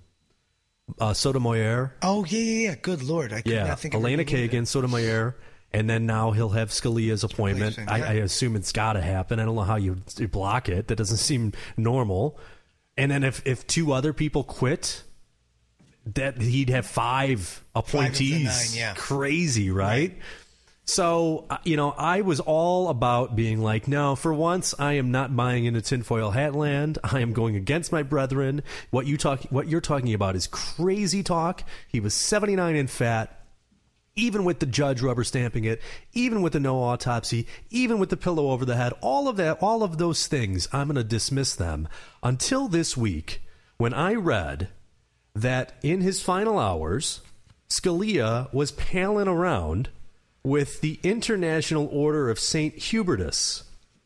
Uh, Sotomayor. Oh yeah, yeah, yeah. Good Lord, I could Yeah, not think of Elena her name either. Kagan, Sotomayor. And then now he'll have Scalia's appointment. Replacement, I, yeah. I assume it's got to happen. I don't know how you, you block it. That doesn't seem normal. And then if, if two other people quit, that he'd have five appointees. nine, yeah. Crazy, right? Right. So, uh, you know, I was all about being like, no, for once, I am not buying into tinfoil hat land. I am going against my brethren. What you talk, what you're talking about is crazy talk. He was seventy-nine and fat. Even with the judge rubber stamping it, even with the no autopsy, even with the pillow over the head, all of that, all of those things, I'm going to dismiss them until this week when I read that in his final hours, Scalia was palling around with the International Order of Saint Hubertus,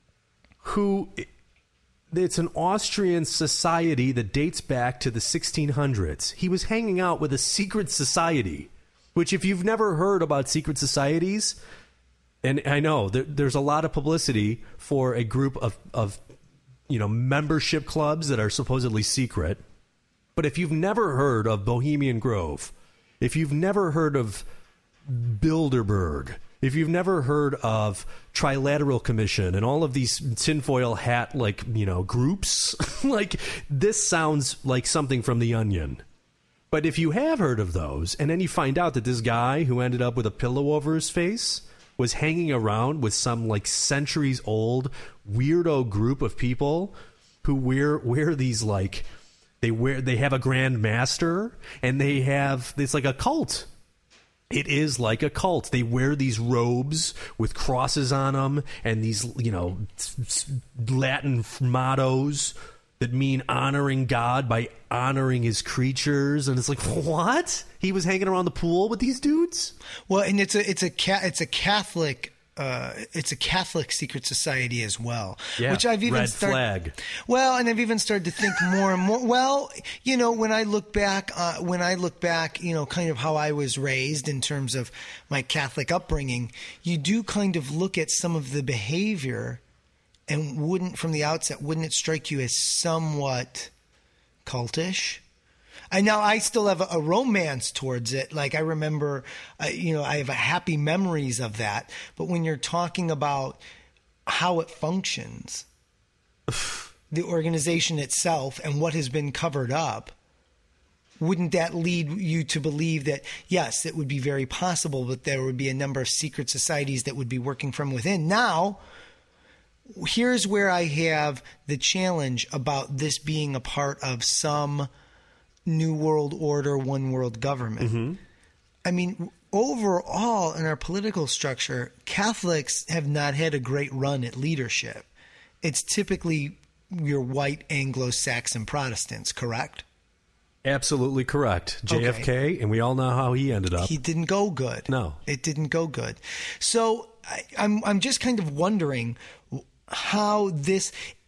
who it's an Austrian society that dates back to the sixteen hundreds. He was hanging out with a secret society. Which, if you've never heard about secret societies, and I know there, there's a lot of publicity for a group of, of, you know, membership clubs that are supposedly secret. But if you've never heard of Bohemian Grove, if you've never heard of Bilderberg, if you've never heard of Trilateral Commission and all of these tinfoil hat, like, you know, groups, like, this sounds like something from The Onion. But if you have heard of those, and then you find out that this guy who ended up with a pillow over his face was hanging around with some like centuries old weirdo group of people who wear wear these like They wear. They have a Grand Master, and they have. It's like a cult. It is like a cult. They wear these robes with crosses on them, and these, you know, Latin mottos that mean honoring God by honoring his creatures. And it's like, what? He was hanging around the pool with these dudes? Well, and it's a it's a it's a Catholic. Uh, it's a Catholic secret society as well, yeah, which I've even red started. Flag. Well, and I've even started to think more and more. Well, you know, when I look back, uh, when I look back, you know, kind of how I was raised in terms of my Catholic upbringing, you do kind of look at some of the behavior, and wouldn't from the outset, wouldn't it strike you as somewhat cultish? And now I still have a, a romance towards it. Like I remember, uh, you know, I have a happy memories of that. But when you're talking about how it functions, the organization itself and what has been covered up, wouldn't that lead you to believe that, yes, it would be very possible that there would be a number of secret societies that would be working from within? Now, here's where I have the challenge about this being a part of some New World Order, one world government. Mm-hmm. I mean, overall in our political structure, Catholics have not had a great run at leadership. It's typically your white Anglo-Saxon Protestants, correct? Absolutely correct. J F K, okay. And we all know how he ended up. He didn't go good. No. It didn't go good. So I, I'm I'm just kind of wondering how this...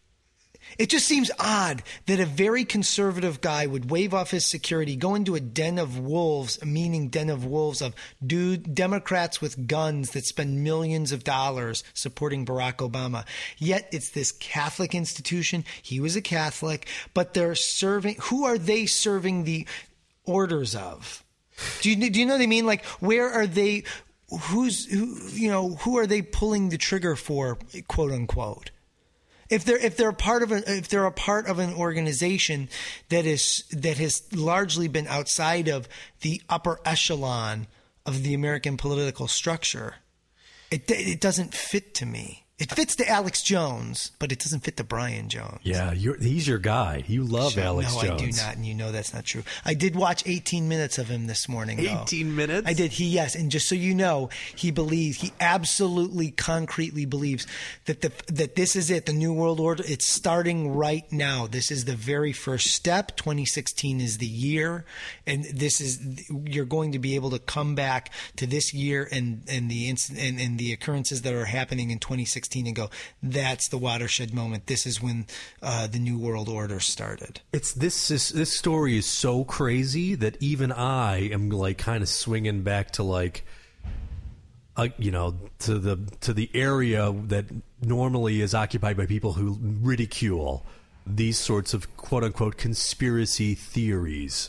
It just seems odd that a very conservative guy would wave off his security, go into a den of wolves, meaning den of wolves of dude Democrats with guns that spend millions of dollars supporting Barack Obama. Yet it's this Catholic institution. He was a Catholic, but they're serving. Who are they serving the orders of? Do you do you know what I mean? Like, where are they? Who's who? You know, who are they pulling the trigger for? Quote unquote. If they're if they're a part of a if they're a part of an organization that is that has largely been outside of the upper echelon of the American political structure, it it doesn't fit to me. It fits to Alex Jones, but it doesn't fit to Brian Jones. Yeah, you're, he's your guy. You love so, Alex no, Jones. No, I do not, and you know that's not true. I did watch eighteen minutes of him this morning. eighteen though. minutes? I did. He yes, and just so you know, he believes, he absolutely, concretely believes that the that this is it, the New World Order. It's starting right now. This is the very first step. twenty sixteen is the year, and this is you're going to be able to come back to this year and and the incident and, and the occurrences that are happening in twenty sixteen. And go, that's the watershed moment. This is when uh, the New World Order started. It's this is, this story is so crazy that even I am like kind of swinging back to like, uh, you know, to the to the area that normally is occupied by people who ridicule these sorts of quote unquote conspiracy theories.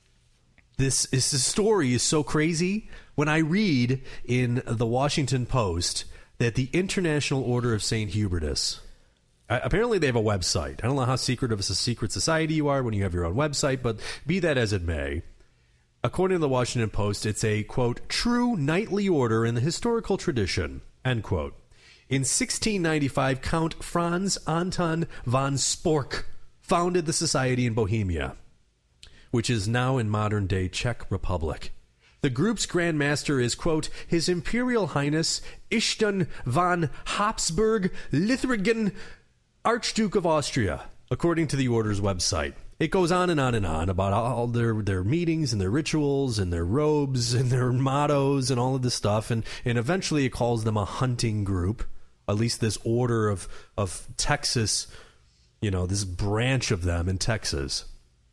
This is the story is so crazy. When I read in the Washington Post that the International Order of Saint Hubertus, uh, apparently they have a website. I don't know how secretive a secret society you are when you have your own website, but be that as it may, according to the Washington Post, it's a, quote, true knightly order in the historical tradition, end quote. In sixteen ninety-five, Count Franz Anton von Spork founded the society in Bohemia, which is now in modern-day Czech Republic. The group's Grand Master is, quote, His Imperial Highness Ishton von Habsburg Lithringen, Archduke of Austria, according to the Order's website. It goes on and on and on about all their, their meetings and their rituals and their robes and their mottos and all of this stuff. And, and eventually it calls them a hunting group, at least this order of, of Texas, you know, this branch of them in Texas.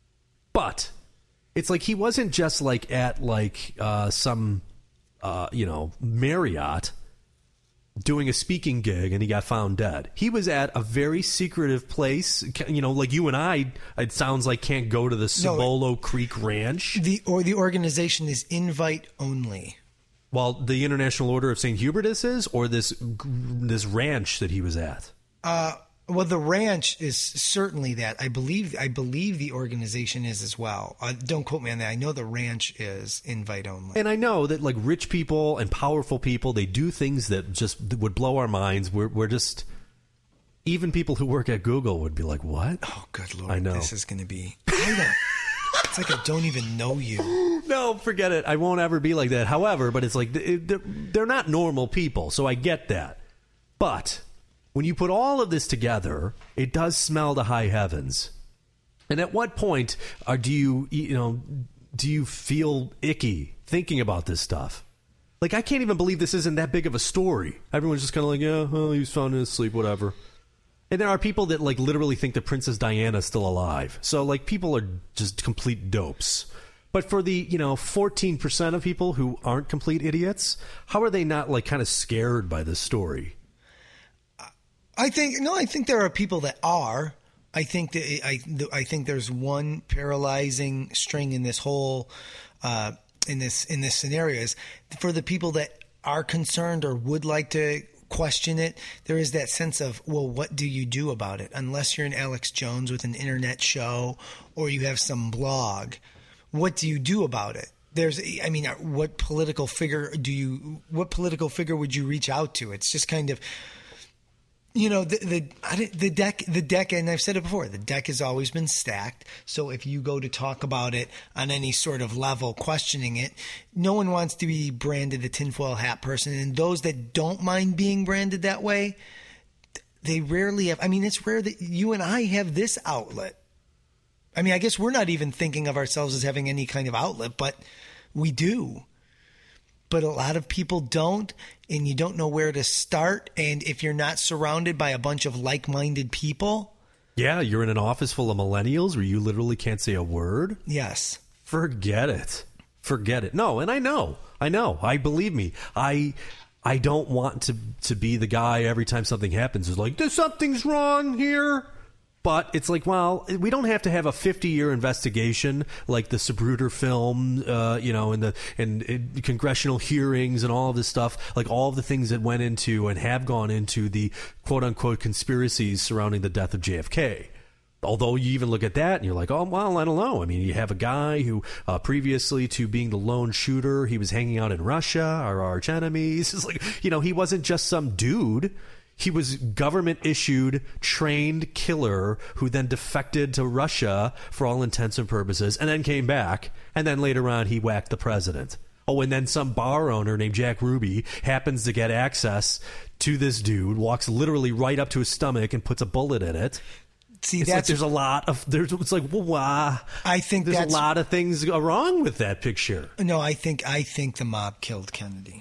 But it's like he wasn't just like at like uh, some, uh, you know, Marriott doing a speaking gig and he got found dead. He was at a very secretive place, you know, like you and I, it sounds like can't go to the Cibolo no, Creek Ranch. The or the organization is invite only. Well, the International Order of Saint Hubertus is, or this this ranch that he was at? Uh Well, the ranch is certainly that. I believe I believe the organization is as well. Uh, don't quote me on that. I know the ranch is invite only. And I know that like rich people and powerful people, they do things that just would blow our minds. We're we're just, Even people who work at Google would be like, what? Oh, good Lord. I know. This is going to be... I don't, it's like I don't even know you. No, forget it. I won't ever be like that. However, but it's like, they're, they're not normal people, so I get that. But when you put all of this together, it does smell to high heavens. And at what point are, do you, you know, do you feel icky thinking about this stuff? Like, I can't even believe this isn't that big of a story. Everyone's just kind of like, yeah, well, he was found in his sleep, whatever. And there are people that, like, literally think that Princess Diana's still alive. So, like, people are just complete dopes. But for the, you know, fourteen percent of people who aren't complete idiots, how are they not, like, kind of scared by this story? I think, no, I think there are people that are. I think that I, I think there's one paralyzing string in this whole, uh, in this, in this scenario is for the people that are concerned or would like to question it, there is that sense of, well, what do you do about it? Unless you're an Alex Jones with an internet show or you have some blog, what do you do about it? There's, I mean, what political figure do you, what political figure would you reach out to? It's just kind of, you know, the the I the deck, the deck, and I've said it before, the deck has always been stacked. So if you go to talk about it on any sort of level, questioning it, no one wants to be branded the tinfoil hat person. And those that don't mind being branded that way, they rarely have. I mean, it's rare that you and I have this outlet. I mean, I guess we're not even thinking of ourselves as having any kind of outlet, but we do. But a lot of people don't, and you don't know where to start. And if you're not surrounded by a bunch of like-minded people... Yeah, you're in an office full of millennials where you literally can't say a word? Yes. Forget it. Forget it. No, and I know. I know. I believe me. I I don't want to, to be the guy every time something happens who's like, there's something's wrong here. But it's like, well, we don't have to have a fifty-year investigation like the Zapruder film, uh, you know, and the and, and congressional hearings and all of this stuff, like all of the things that went into and have gone into the quote-unquote conspiracies surrounding the death of J F K. Although you even look at that and you're like, oh, well, I don't know. I mean, you have a guy who uh, previously to being the lone shooter, he was hanging out in Russia, our arch enemies. It's like, you know, he wasn't just some dude. He was government-issued, trained killer who then defected to Russia for all intents and purposes and then came back. And then later on, he whacked the president. Oh, and then some bar owner named Jack Ruby happens to get access to this dude, walks literally right up to his stomach and puts a bullet in it. See, it's that's, like there's a lot of there's. It's like, well, wow. I think there's that's, a lot of things wrong with that picture. No, I think I think the mob killed Kennedy.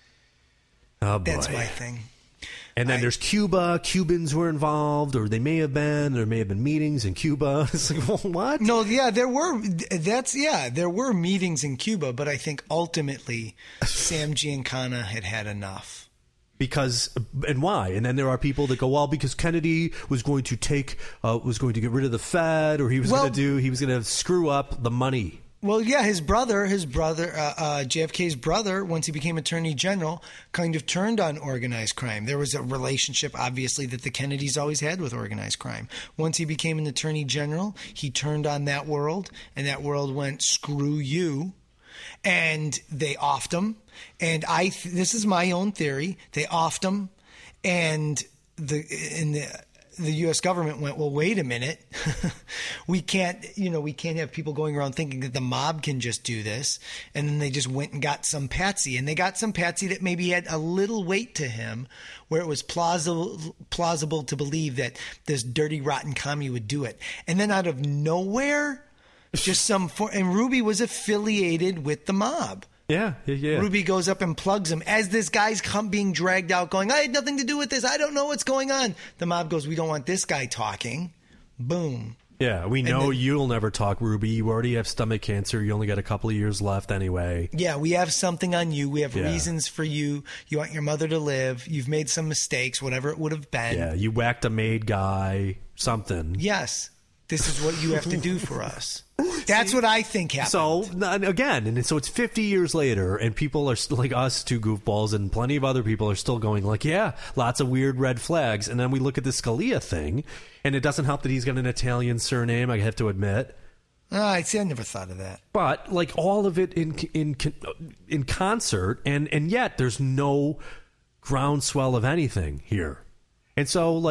Oh boy, that's my thing. And then I, there's Cuba. Cubans were involved, or they may have been. There may have been meetings in Cuba. It's like, well, what? No, yeah, there were. That's yeah, there were meetings in Cuba, but I think ultimately Sam Giancana had had enough. Because and why? And then there are people that go, well, because Kennedy was going to take, uh, was going to get rid of the Fed, or he was well, going to do, he was going to screw up the money. Well, yeah, his brother, his brother, uh, uh, J F K's brother, once he became Attorney General, kind of turned on organized crime. There was a relationship, obviously, that the Kennedys always had with organized crime. Once he became an Attorney General, he turned on that world, and that world went, screw you. And they offed him. And I, th- this is my own theory. They offed him, and the in the. The U S government went, well, wait a minute. we can't, you know, we can't have people going around thinking that the mob can just do this. And then they just went and got some patsy. And they got some patsy that maybe had a little weight to him, where it was plausible, plausible to believe that this dirty, rotten commie would do it. And then out of nowhere, just some, for- and Ruby was affiliated with the mob. Yeah, yeah, yeah. Ruby goes up and plugs him as this guy's come being dragged out going, I had nothing to do with this. I don't know what's going on. The mob goes, we don't want this guy talking. Boom. Yeah, we know then, you'll never talk, Ruby. You already have stomach cancer. You only got a couple of years left anyway. Yeah, we have something on you. We have yeah. reasons for you. You want your mother to live. You've made some mistakes, whatever it would have been. Yeah, you whacked a maid guy, something. Yes. This is what you have to do for us. That's what I think happened. So, again, and so it's fifty years later, and people are still like us, two goofballs, and plenty of other people are still going like, yeah, lots of weird red flags. And then we look at the Scalia thing, and it doesn't help that he's got an Italian surname, I have to admit. Oh, I see. I never thought of that. But, like, all of it in in in concert, and, and yet there's no groundswell of anything here. And so, like,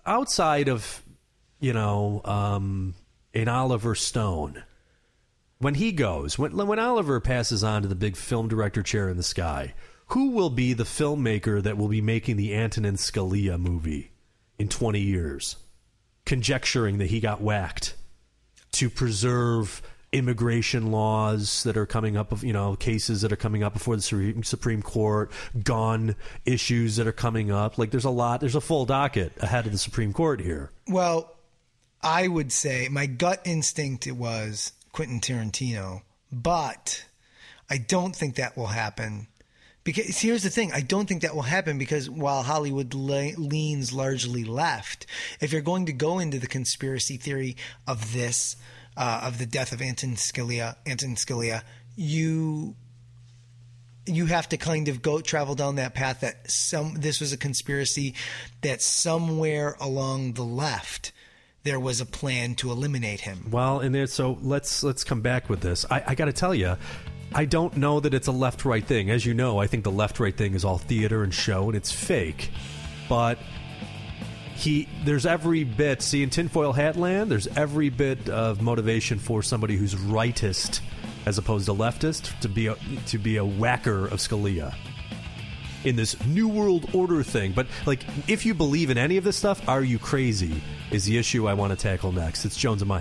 outside of, you know, um, an Oliver Stone, when he goes, when, when Oliver passes on to the big film director chair in the sky, who will be the filmmaker that will be making the Antonin Scalia movie in twenty years, conjecturing that he got whacked to preserve immigration laws that are coming up, of you know, cases that are coming up before the Supreme Court, gun issues that are coming up. Like, there's a lot, there's a full docket ahead of the Supreme Court here. Well, I would say my gut instinct was Quentin Tarantino, but I don't think that will happen. Because here's the thing, I don't think that will happen because while Hollywood le- leans largely left, if you're going to go into the conspiracy theory of this, uh, of the death of Antonin Scalia, Antonin Scalia, you you have to kind of go travel down that path that some this was a conspiracy that somewhere along the left there was a plan to eliminate him. Well, and there, so let's let's come back with this. I, I got to tell you, I don't know that it's a left-right thing. As you know, I think the left-right thing is all theater and show, and it's fake. But he, there's every bit, see, in Tinfoil Hat Land, there's every bit of motivation for somebody who's rightist as opposed to leftist to be a, to be a whacker of Scalia in this New World Order thing. But, like, if you believe in any of this stuff, are you crazy, is the issue I want to tackle next. It's Jones and Mike.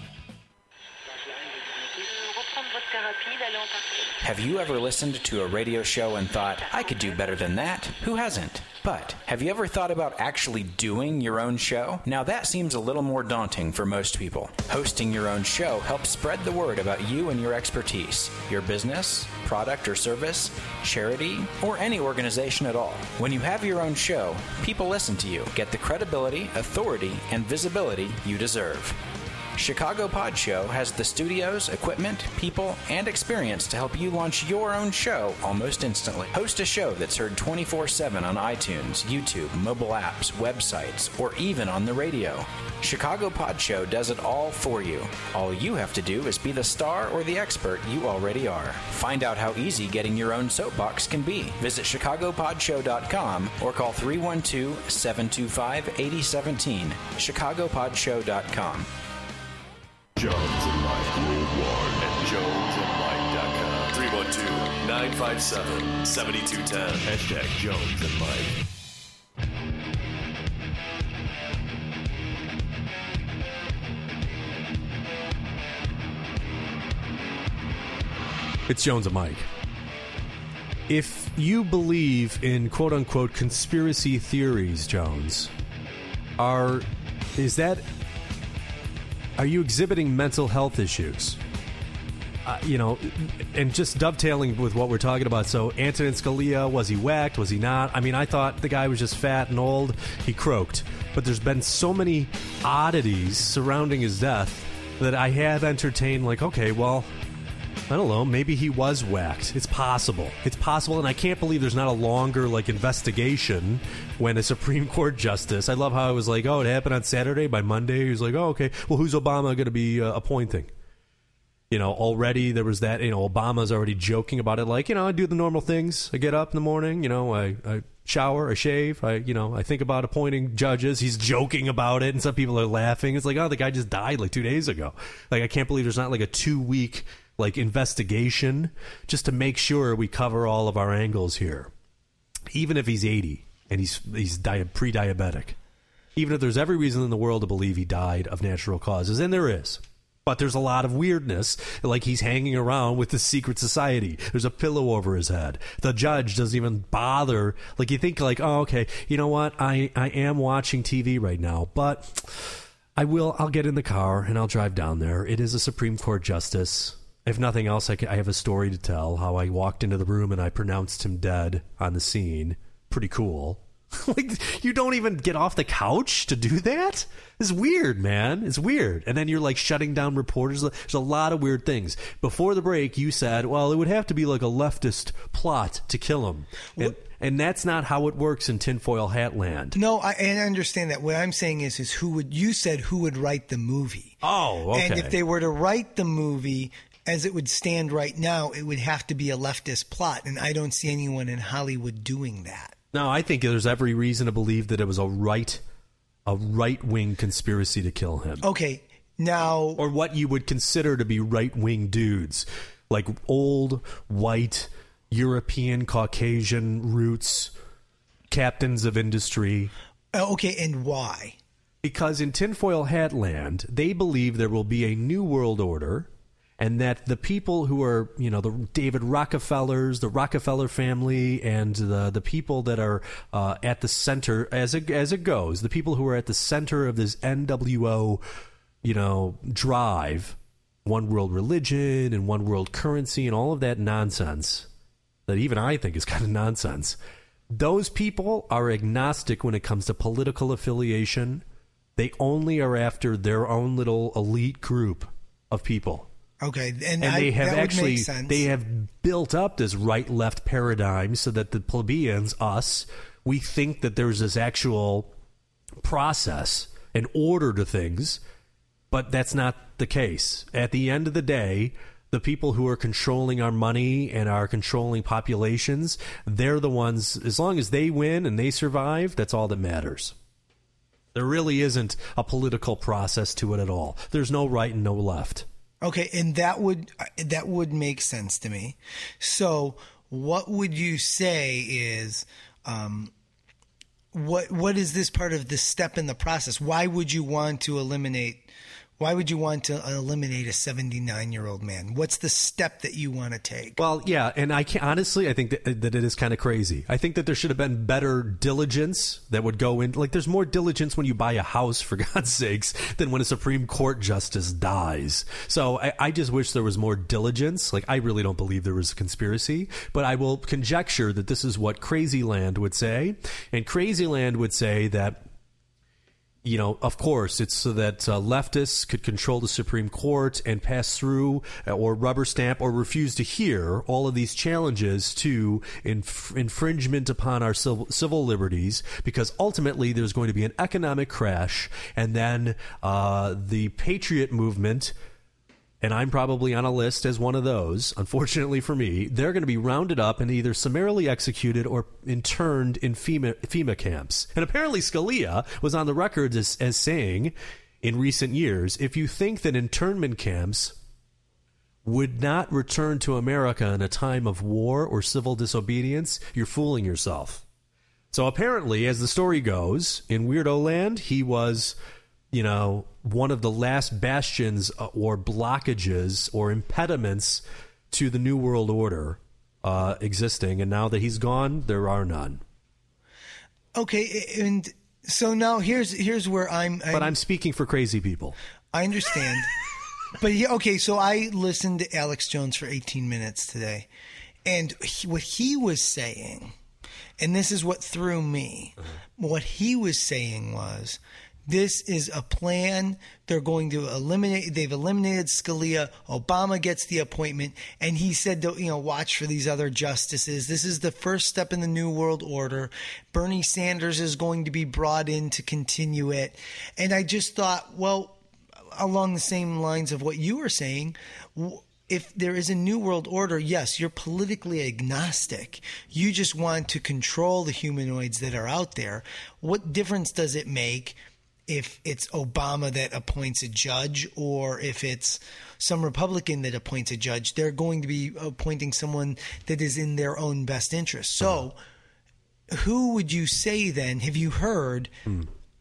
Have you ever listened to a radio show and thought, I could do better than that? Who hasn't? But have you ever thought about actually doing your own show? Now that seems a little more daunting for most people. Hosting your own show helps spread the word about you and your expertise, your business, product or service, charity, or any organization at all. When you have your own show, people listen to you, get the credibility, authority, and visibility you deserve. Chicago Pod Show has the studios, equipment, people, and experience to help you launch your own show almost instantly. Host a show that's heard twenty-four seven on iTunes, YouTube, mobile apps, websites, or even on the radio. Chicago Pod Show does it all for you. All you have to do is be the star or the expert you already are. Find out how easy getting your own soapbox can be. Visit chicago pod show dot com or call three one two, seven two five, eight zero one seven, chicago pod show dot com. Jones and Mike Worldwide at jones and mike dot com. three one two, nine five seven, seven two one zero. Hashtag Jones and Mike. It's Jones and Mike. If you believe in quote-unquote conspiracy theories, Jones, are is that... Are you exhibiting mental health issues? Uh, you know, and just dovetailing with what we're talking about. So, Antonin Scalia, was he whacked? Was he not? I mean, I thought the guy was just fat and old. He croaked. But there's been so many oddities surrounding his death that I have entertained, like, okay, well, I don't know, maybe he was whacked. It's possible. It's possible, and I can't believe there's not a longer, like, investigation when a Supreme Court justice... I love how it was like, oh, it happened on Saturday. By Monday, he was like, oh, okay, well, who's Obama going to be uh, appointing? You know, already there was that, you know, Obama's already joking about it, like, you know, I do the normal things. I get up in the morning, you know, I, I shower, I shave, I, you know, I think about appointing judges. He's joking about it, and some people are laughing. It's like, oh, the guy just died, like, two days ago. Like, I can't believe there's not, like, a two-week... like investigation just to make sure we cover all of our angles here. Even if he's eighty and he's he's di- pre-diabetic. Even if there's every reason in the world to believe he died of natural causes, and there is. But there's a lot of weirdness, like he's hanging around with the secret society. There's a pillow over his head. The judge doesn't even bother. Like, you think, like, oh, okay, you know what? I, I am watching T V right now, but I will, I'll get in the car and I'll drive down there. It is a Supreme Court justice. If nothing else, I, can, I have a story to tell, how I walked into the room and I pronounced him dead on the scene. Pretty cool. Like, you don't even get off the couch to do that? It's weird, man. It's weird. And then you're, like, shutting down reporters. There's a lot of weird things. Before the break, you said, well, it would have to be like a leftist plot to kill him. And, and that's not how it works in Tinfoil Hat Land. No, I, and I understand that. What I'm saying is, is who would, you said who would write the movie. Oh, okay. And if they were to write the movie... as it would stand right now, it would have to be a leftist plot, and I don't see anyone in Hollywood doing that. No, I think there's every reason to believe that it was a right a right-wing conspiracy to kill him. Okay, now... Or what you would consider to be right-wing dudes, like old, white, European, Caucasian roots, captains of industry. Okay, and why? Because in tinfoil hat land, they believe there will be a new world order, and that the people who are, you know, the David Rockefellers, the Rockefeller family, and the the people that are uh, at the center, as it, as it goes, the people who are at the center of this N W O, you know, drive, one world religion and one world currency and all of that nonsense that even I think is kind of nonsense. Those people are agnostic when it comes to political affiliation. They only are after their own little elite group of people. Okay, and, and I, they have that actually would make sense. They have built up this right-left paradigm so that the plebeians, us, we think that there's this actual process and order to things, but that's not the case. At the end of the day, the people who are controlling our money and are controlling populations, they're the ones, as long as they win and they survive, that's all that matters. There really isn't a political process to it at all. There's no right and no left. Okay, and that would that would make sense to me. So, what would you say is um, what what is this part of this step in the process? Why would you want to eliminate? Why would you want to eliminate a seventy-nine-year-old man? What's the step that you want to take? Well, yeah, and I can honestly, I think that, that it is kind of crazy. I think that there should have been better diligence that would go in. Like, there's more diligence when you buy a house, for God's sakes, than when a Supreme Court justice dies. So I, I just wish there was more diligence. Like, I really don't believe there was a conspiracy, but I will conjecture that this is what Crazyland would say. And Crazyland would say that, you know, of course, it's so that uh, leftists could control the Supreme Court and pass through or rubber stamp or refuse to hear all of these challenges to inf- infringement upon our civil, civil liberties, because ultimately there's going to be an economic crash, and then uh, the patriot movement, and I'm probably on a list as one of those, unfortunately for me, they're going to be rounded up and either summarily executed or interned in FEMA, FEMA camps. And apparently Scalia was on the record as, as saying in recent years, if you think that internment camps would not return to America in a time of war or civil disobedience, you're fooling yourself. So apparently, as the story goes, in Weirdo Land, he was, you know, one of the last bastions or blockages or impediments to the New World Order uh, existing. And now that he's gone, there are none. Okay, and so now here's here's where I'm... I'm but I'm speaking for crazy people. I understand. But, yeah, okay, so I listened to Alex Jones for eighteen minutes today. And he, what he was saying, and this is what threw me, uh-huh. what he was saying was... This is a plan. They're going to eliminate, they've eliminated Scalia. Obama gets the appointment. And he said, to, you know, watch for these other justices. This is the first step in the New World Order. Bernie Sanders is going to be brought in to continue it. And I just thought, well, along the same lines of what you were saying, if there is a New World Order, yes, you're politically agnostic. You just want to control the humanoids that are out there. What difference does it make if it's Obama that appoints a judge or if it's some Republican that appoints a judge? They're going to be appointing someone that is in their own best interest. So uh-huh. who would you say then, have you heard, hmm.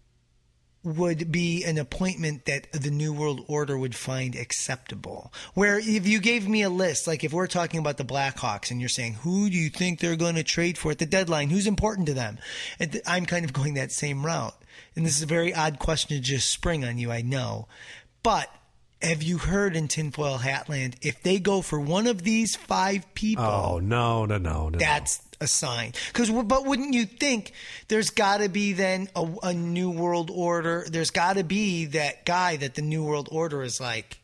would be an appointment that the New World Order would find acceptable? Where if you gave me a list, like if we're talking about the Blackhawks and you're saying, who do you think they're going to trade for at the deadline? Who's important to them? And I'm kind of going that same route. And this is a very odd question to just spring on you, I know. But have you heard in Tinfoil Hatland, if they go for one of these five people... Oh, no, no, no, no. That's a sign. Because, but wouldn't you think there's got to be then a, a New World Order? There's got to be that guy that the New World Order is like...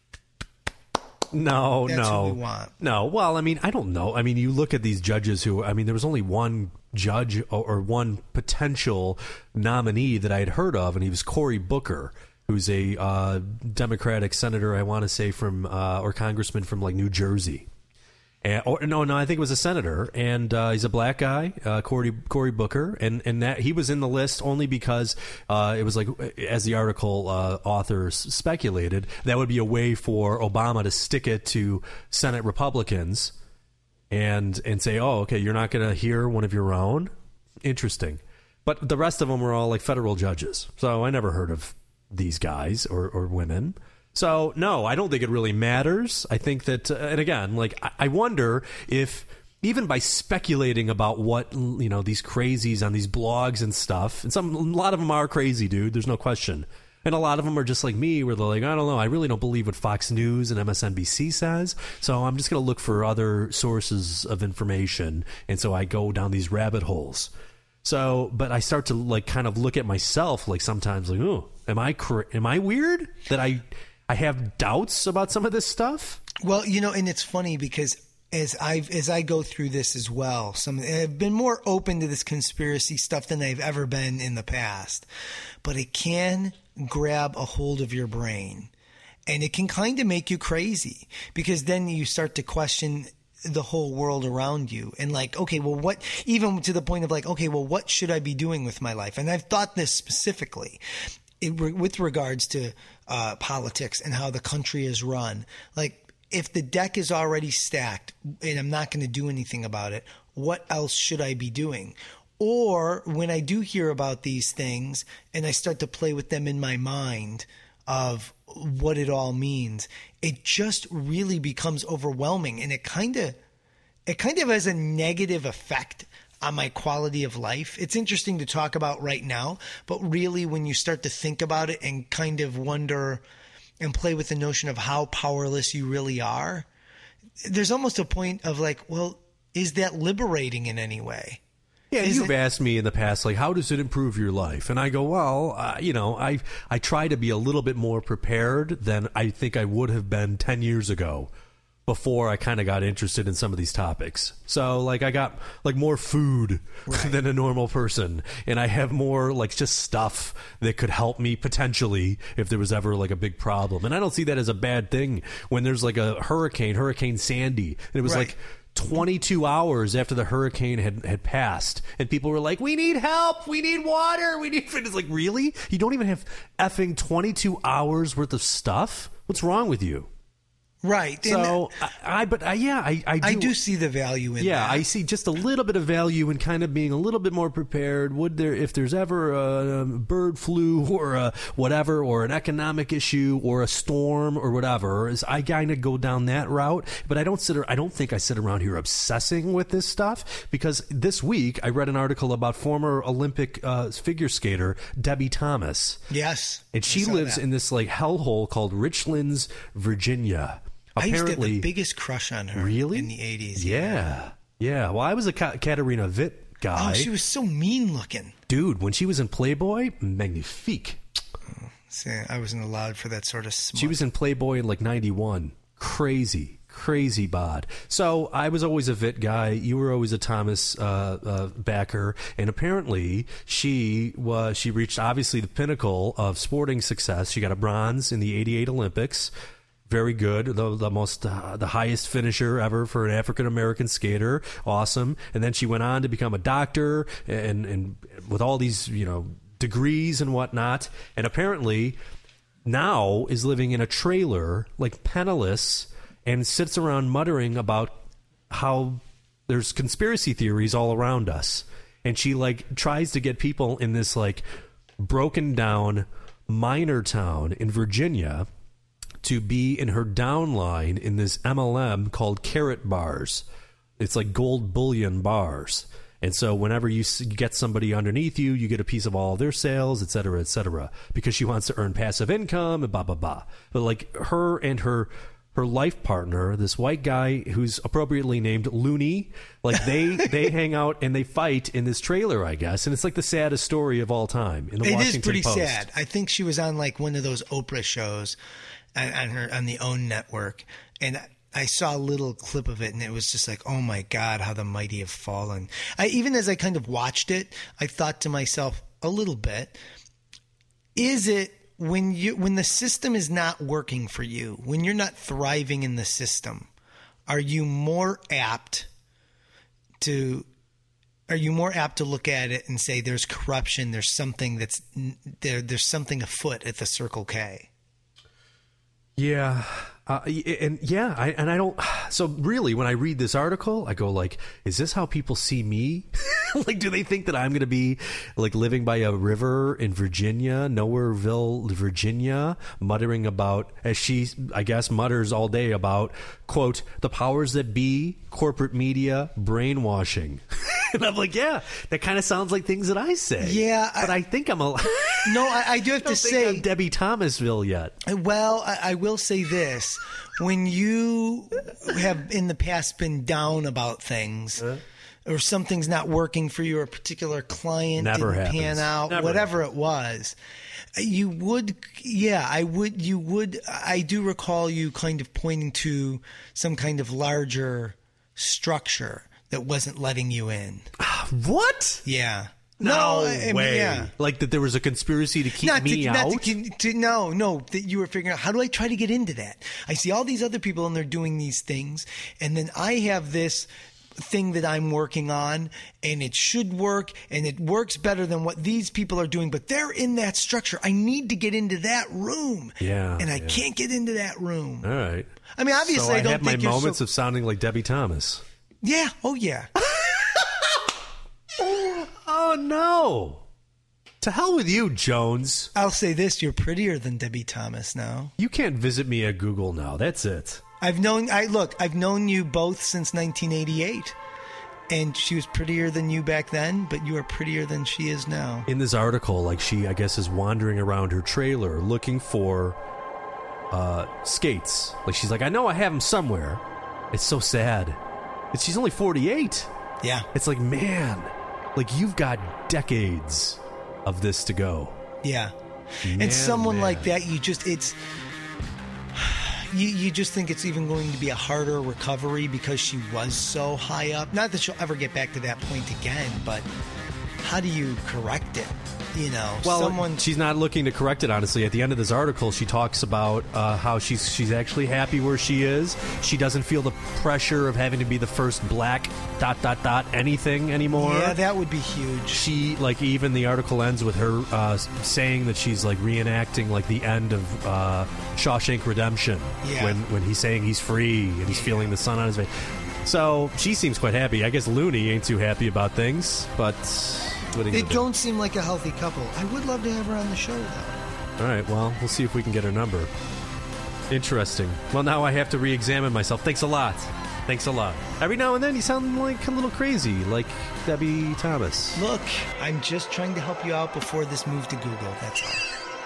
No, That's no, what we want. no. Well, I mean, I don't know. I mean, you look at these judges who, I mean, there was only one judge or, or one potential nominee that I had heard of, and he was Cory Booker, who's a uh, Democratic senator, I want to say from, uh, or congressman from like New Jersey. And, or no, no, I think it was a senator, and uh, he's a black guy, uh, Cory Cory Booker, and and that he was in the list only because uh, it was like, as the article uh, authors speculated, that would be a way for Obama to stick it to Senate Republicans, and and say, oh, okay, you're not going to hear one of your own. Interesting, but the rest of them were all like federal judges, so I never heard of these guys or, or women. So, no, I don't think it really matters. I think that, uh, and again, like, I, I wonder if even by speculating about what, you know, these crazies on these blogs and stuff, and some, a lot of them are crazy, dude, there's no question. And a lot of them are just like me, where they're like, I don't know, I really don't believe what Fox News and M S N B C says, so I'm just going to look for other sources of information, and so I go down these rabbit holes. So, but I start to, like, kind of look at myself, like, sometimes, like, oh, am I cr- am I weird that I... I have doubts about some of this stuff? Well, you know, and it's funny because as I as I go through this as well, some I've been more open to this conspiracy stuff than I've ever been in the past. But it can grab a hold of your brain, and it can kind of make you crazy, because then you start to question the whole world around you, and like, okay, well, what, even to the point of like, okay, well, what should I be doing with my life? And I've thought this specifically. It, with regards to uh, politics and how the country is run. Like, if the deck is already stacked and I'm not going to do anything about it, what else should I be doing? Or when I do hear about these things and I start to play with them in my mind of what it all means, it just really becomes overwhelming, and it kind of it kind of has a negative effect on my quality of life. It's interesting to talk about right now, but really when you start to think about it and kind of wonder and play with the notion of how powerless you really are, there's almost a point of like, well, is that liberating in any way? Yeah, Is you've it- asked me in the past, like, how does it improve your life? And I go, well, uh, you know, I I try to be a little bit more prepared than I think I would have been ten years ago, before I kind of got interested in some of these topics. So, like, I got, like, more food right. than a normal person. And I have more, like, just stuff that could help me potentially if there was ever, like, a big problem. And I don't see that as a bad thing when there's, like, a hurricane, Hurricane Sandy. And it was, right. like, twenty-two hours after the hurricane had, had passed. And people were like, we need help. We need water. We need... It's like, really? You don't even have effing twenty-two hours worth of stuff? What's wrong with you? Right. So I, I, but I, yeah, I, I do. I do see the value in yeah, that. Yeah, I see just a little bit of value in kind of being a little bit more prepared. Would there, if there's ever a bird flu or a whatever, or an economic issue or a storm or whatever, is I kind of go down that route. But I don't sit. I don't think I sit around here obsessing with this stuff, because this week I read an article about former Olympic uh, figure skater Debbie Thomas. Yes, and she lives that. in this like hellhole called Richlands, Virginia. Apparently, I used to have the biggest crush on her. Really? In the eighties. Yeah. yeah. Yeah. Well, I was a Ka- Katarina Witt guy. Oh, she was so mean looking. Dude, when she was in Playboy, magnifique. Oh, see, I wasn't allowed for that sort of smut. She was in Playboy in like ninety-one. Crazy. Crazy bod. So I was always a Witt guy. You were always a Thomas uh, uh, backer, and apparently she was. She reached obviously the pinnacle of sporting success. She got a bronze in the eighty-eight Olympics. Very good, the, the most, uh, the highest finisher ever for an African American skater. Awesome. And then she went on to become a doctor, and and with all these, you know, degrees and whatnot. And apparently now is living in a trailer, like penniless, and sits around muttering about how there's conspiracy theories all around us. And she like tries to get people in this like broken down minor town in Virginia to be in her downline in this M L M called Carrot Bars. It's like gold bullion bars. And so whenever you get somebody underneath you, you get a piece of all of their sales, et cetera, et cetera, because she wants to earn passive income and blah, blah, blah. But like her and her her life partner, this white guy who's appropriately named Looney, like they, they hang out and they fight in this trailer, I guess. And it's like the saddest story of all time in the it Washington is pretty Post. sad. I think she was on like one of those Oprah shows on, on her on the OWN network, and I saw a little clip of it, and it was just like, oh my God, how the mighty have fallen. I, even as I kind of watched it, I thought to myself a little bit, is it when you when the system is not working for you, when you're not thriving in the system, are you more apt to are you more apt to look at it and say there's corruption, there's something that's there there's something afoot at the Circle K? Yeah. Uh, and yeah, I, and I don't. So really, when I read this article, I go like, "Is this how people see me? Like, do they think that I'm going to be like living by a river in Virginia, Nowhereville, Virginia, muttering about, as she, I guess, mutters all day about, quote, the powers that be, corporate media, brainwashing." And I'm like, yeah, that kind of sounds like things that I say. Yeah, but I, I think I'm a. No, I, I do have I don't to think say, I'm Debbie Thomasville yet. Well, I, I will say this: when you have in the past been down about things, huh? or something's not working for you, or a particular client Never didn't happens. pan out, Never whatever happens. it was, you would, yeah, I would, you would, I do recall you kind of pointing to some kind of larger structure that wasn't letting you in. What? Yeah. No, no I, I way. Mean, yeah. Like that there was a conspiracy to keep not me to, out? Not to, to, no, no. That you were figuring out, how do I try to get into that? I see all these other people and they're doing these things. And then I have this thing that I'm working on and it should work and it works better than what these people are doing. But they're in that structure. I need to get into that room. Yeah. And I yeah. can't get into that room. All right. I mean, obviously, so I, I don't have think my you're moments so... of sounding like Debbie Thomas. Yeah. Oh, yeah. Oh, no. To hell with you, Jones. I'll say this. You're prettier than Debbie Thomas now. You can't visit me at Google now. That's it. I've known, I look, I've known you both since nineteen eighty-eight. And she was prettier than you back then, but you are prettier than she is now. In this article, like she, I guess, is wandering around her trailer looking for uh, skates. Like she's like, I know I have them somewhere. It's so sad. And she's only forty-eight. Yeah. It's like, man, like you've got decades of this to go. Yeah. Man, and someone man. like that, you just, it's, you, you just think it's even going to be a harder recovery because she was so high up. Not that she'll ever get back to that point again, but how do you correct it? You know, well, someone. She's not looking to correct it, honestly. At the end of this article, she talks about uh, how she's she's actually happy where she is. She doesn't feel the pressure of having to be the first black dot dot dot anything anymore. Yeah, that would be huge. She, like, even the article ends with her uh, saying that she's like reenacting like the end of uh, Shawshank Redemption, yeah. when when he's saying he's free and he's feeling the sun on his face. So she seems quite happy. I guess Looney ain't too happy about things, but. They don't seem like a healthy couple. I would love to have her on the show, though. All right, well, we'll see if we can get her number. Interesting. Well, now I have to re-examine myself. Thanks a lot. Thanks a lot. Every now and then you sound like a little crazy, like Debbie Thomas. Look, I'm just trying to help you out before this move to Google, that's all.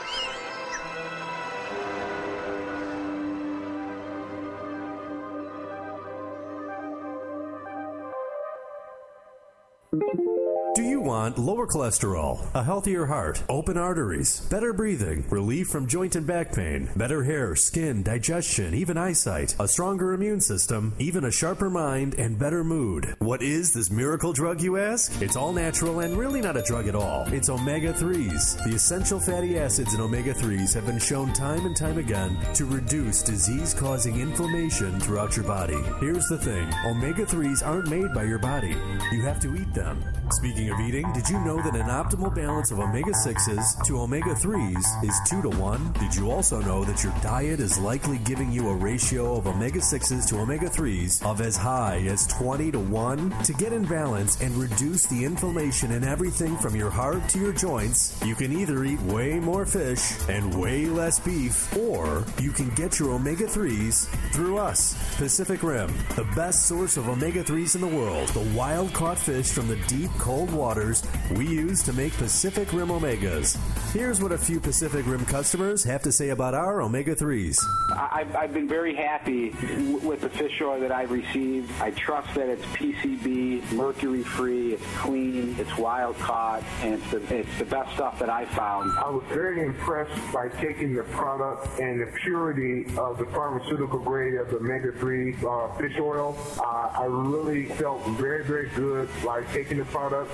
Do you want lower cholesterol, a healthier heart, open arteries, better breathing, relief from joint and back pain, better hair, skin, digestion, even eyesight, a stronger immune system, even a sharper mind, and better mood? What is this miracle drug, you ask? It's all natural and really not a drug at all. It's omega threes. The essential fatty acids in omega threes have been shown time and time again to reduce disease-causing inflammation throughout your body. Here's the thing. omega threes aren't made by your body. You have to eat them. Speaking of eating, did you know that an optimal balance of omega sixes to omega threes is two to one? Did you also know that your diet is likely giving you a ratio of omega sixes to omega threes of as high as twenty to one? To get in balance and reduce the inflammation in everything from your heart to your joints, you can either eat way more fish and way less beef, or you can get your omega threes through us, Pacific Rim, the best source of omega threes in the world, the wild-caught fish from the deep, cold waters we use to make Pacific Rim Omegas. Here's what a few Pacific Rim customers have to say about our omega threes. I've, I've been very happy w- with the fish oil that I've received. I trust that it's P C B, mercury-free, it's clean, it's wild-caught, and it's the, it's the best stuff that I found. I was very impressed by taking the product and the purity of the pharmaceutical grade of the omega three uh, fish oil. Uh, I really felt very, very good by taking the product as far as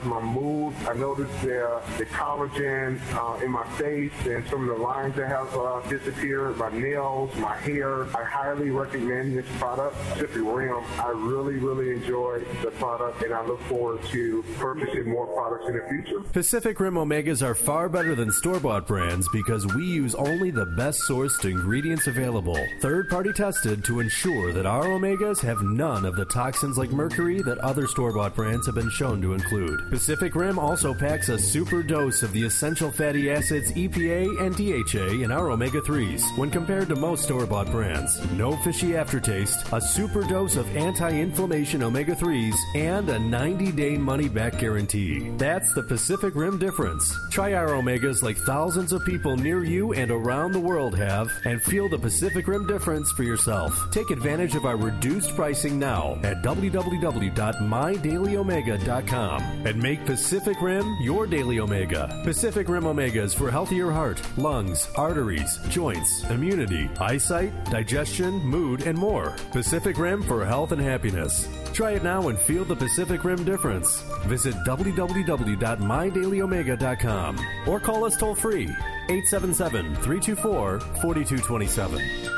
my mood. I noticed the, the collagen uh, in my face and some of the lines that have uh, disappeared, my nails, my hair. I highly recommend this product, Pacific Rim. I really, really enjoy the product, and I look forward to purchasing more products in the future. Pacific Rim Omegas are far better than store-bought brands because we use only the best sourced ingredients available, third-party tested to ensure that our Omegas have none of the toxins like mercury that other store-bought brands have been shown to include. Pacific Rim also packs a super dose of the essential fatty acids E P A and D H A in our omega threes when compared to most store-bought brands. No fishy aftertaste, a super dose of anti-inflammation omega threes, and a ninety-day money-back guarantee. That's the Pacific Rim difference. Try our Omegas like thousands of people near you and around the world have, and feel the Pacific Rim difference for yourself. Take advantage of our reduced pricing now at w w w dot my daily omega dot com and make Pacific Rim your daily omega. Pacific Rim Omegas for healthier heart, lungs, arteries, joints, immunity, eyesight, digestion, mood, and more. Pacific Rim for health and happiness. Try it now and feel the Pacific Rim difference. Visit w w w dot my daily omega dot com or call us toll free eight seven seven, three two four, four two two seven.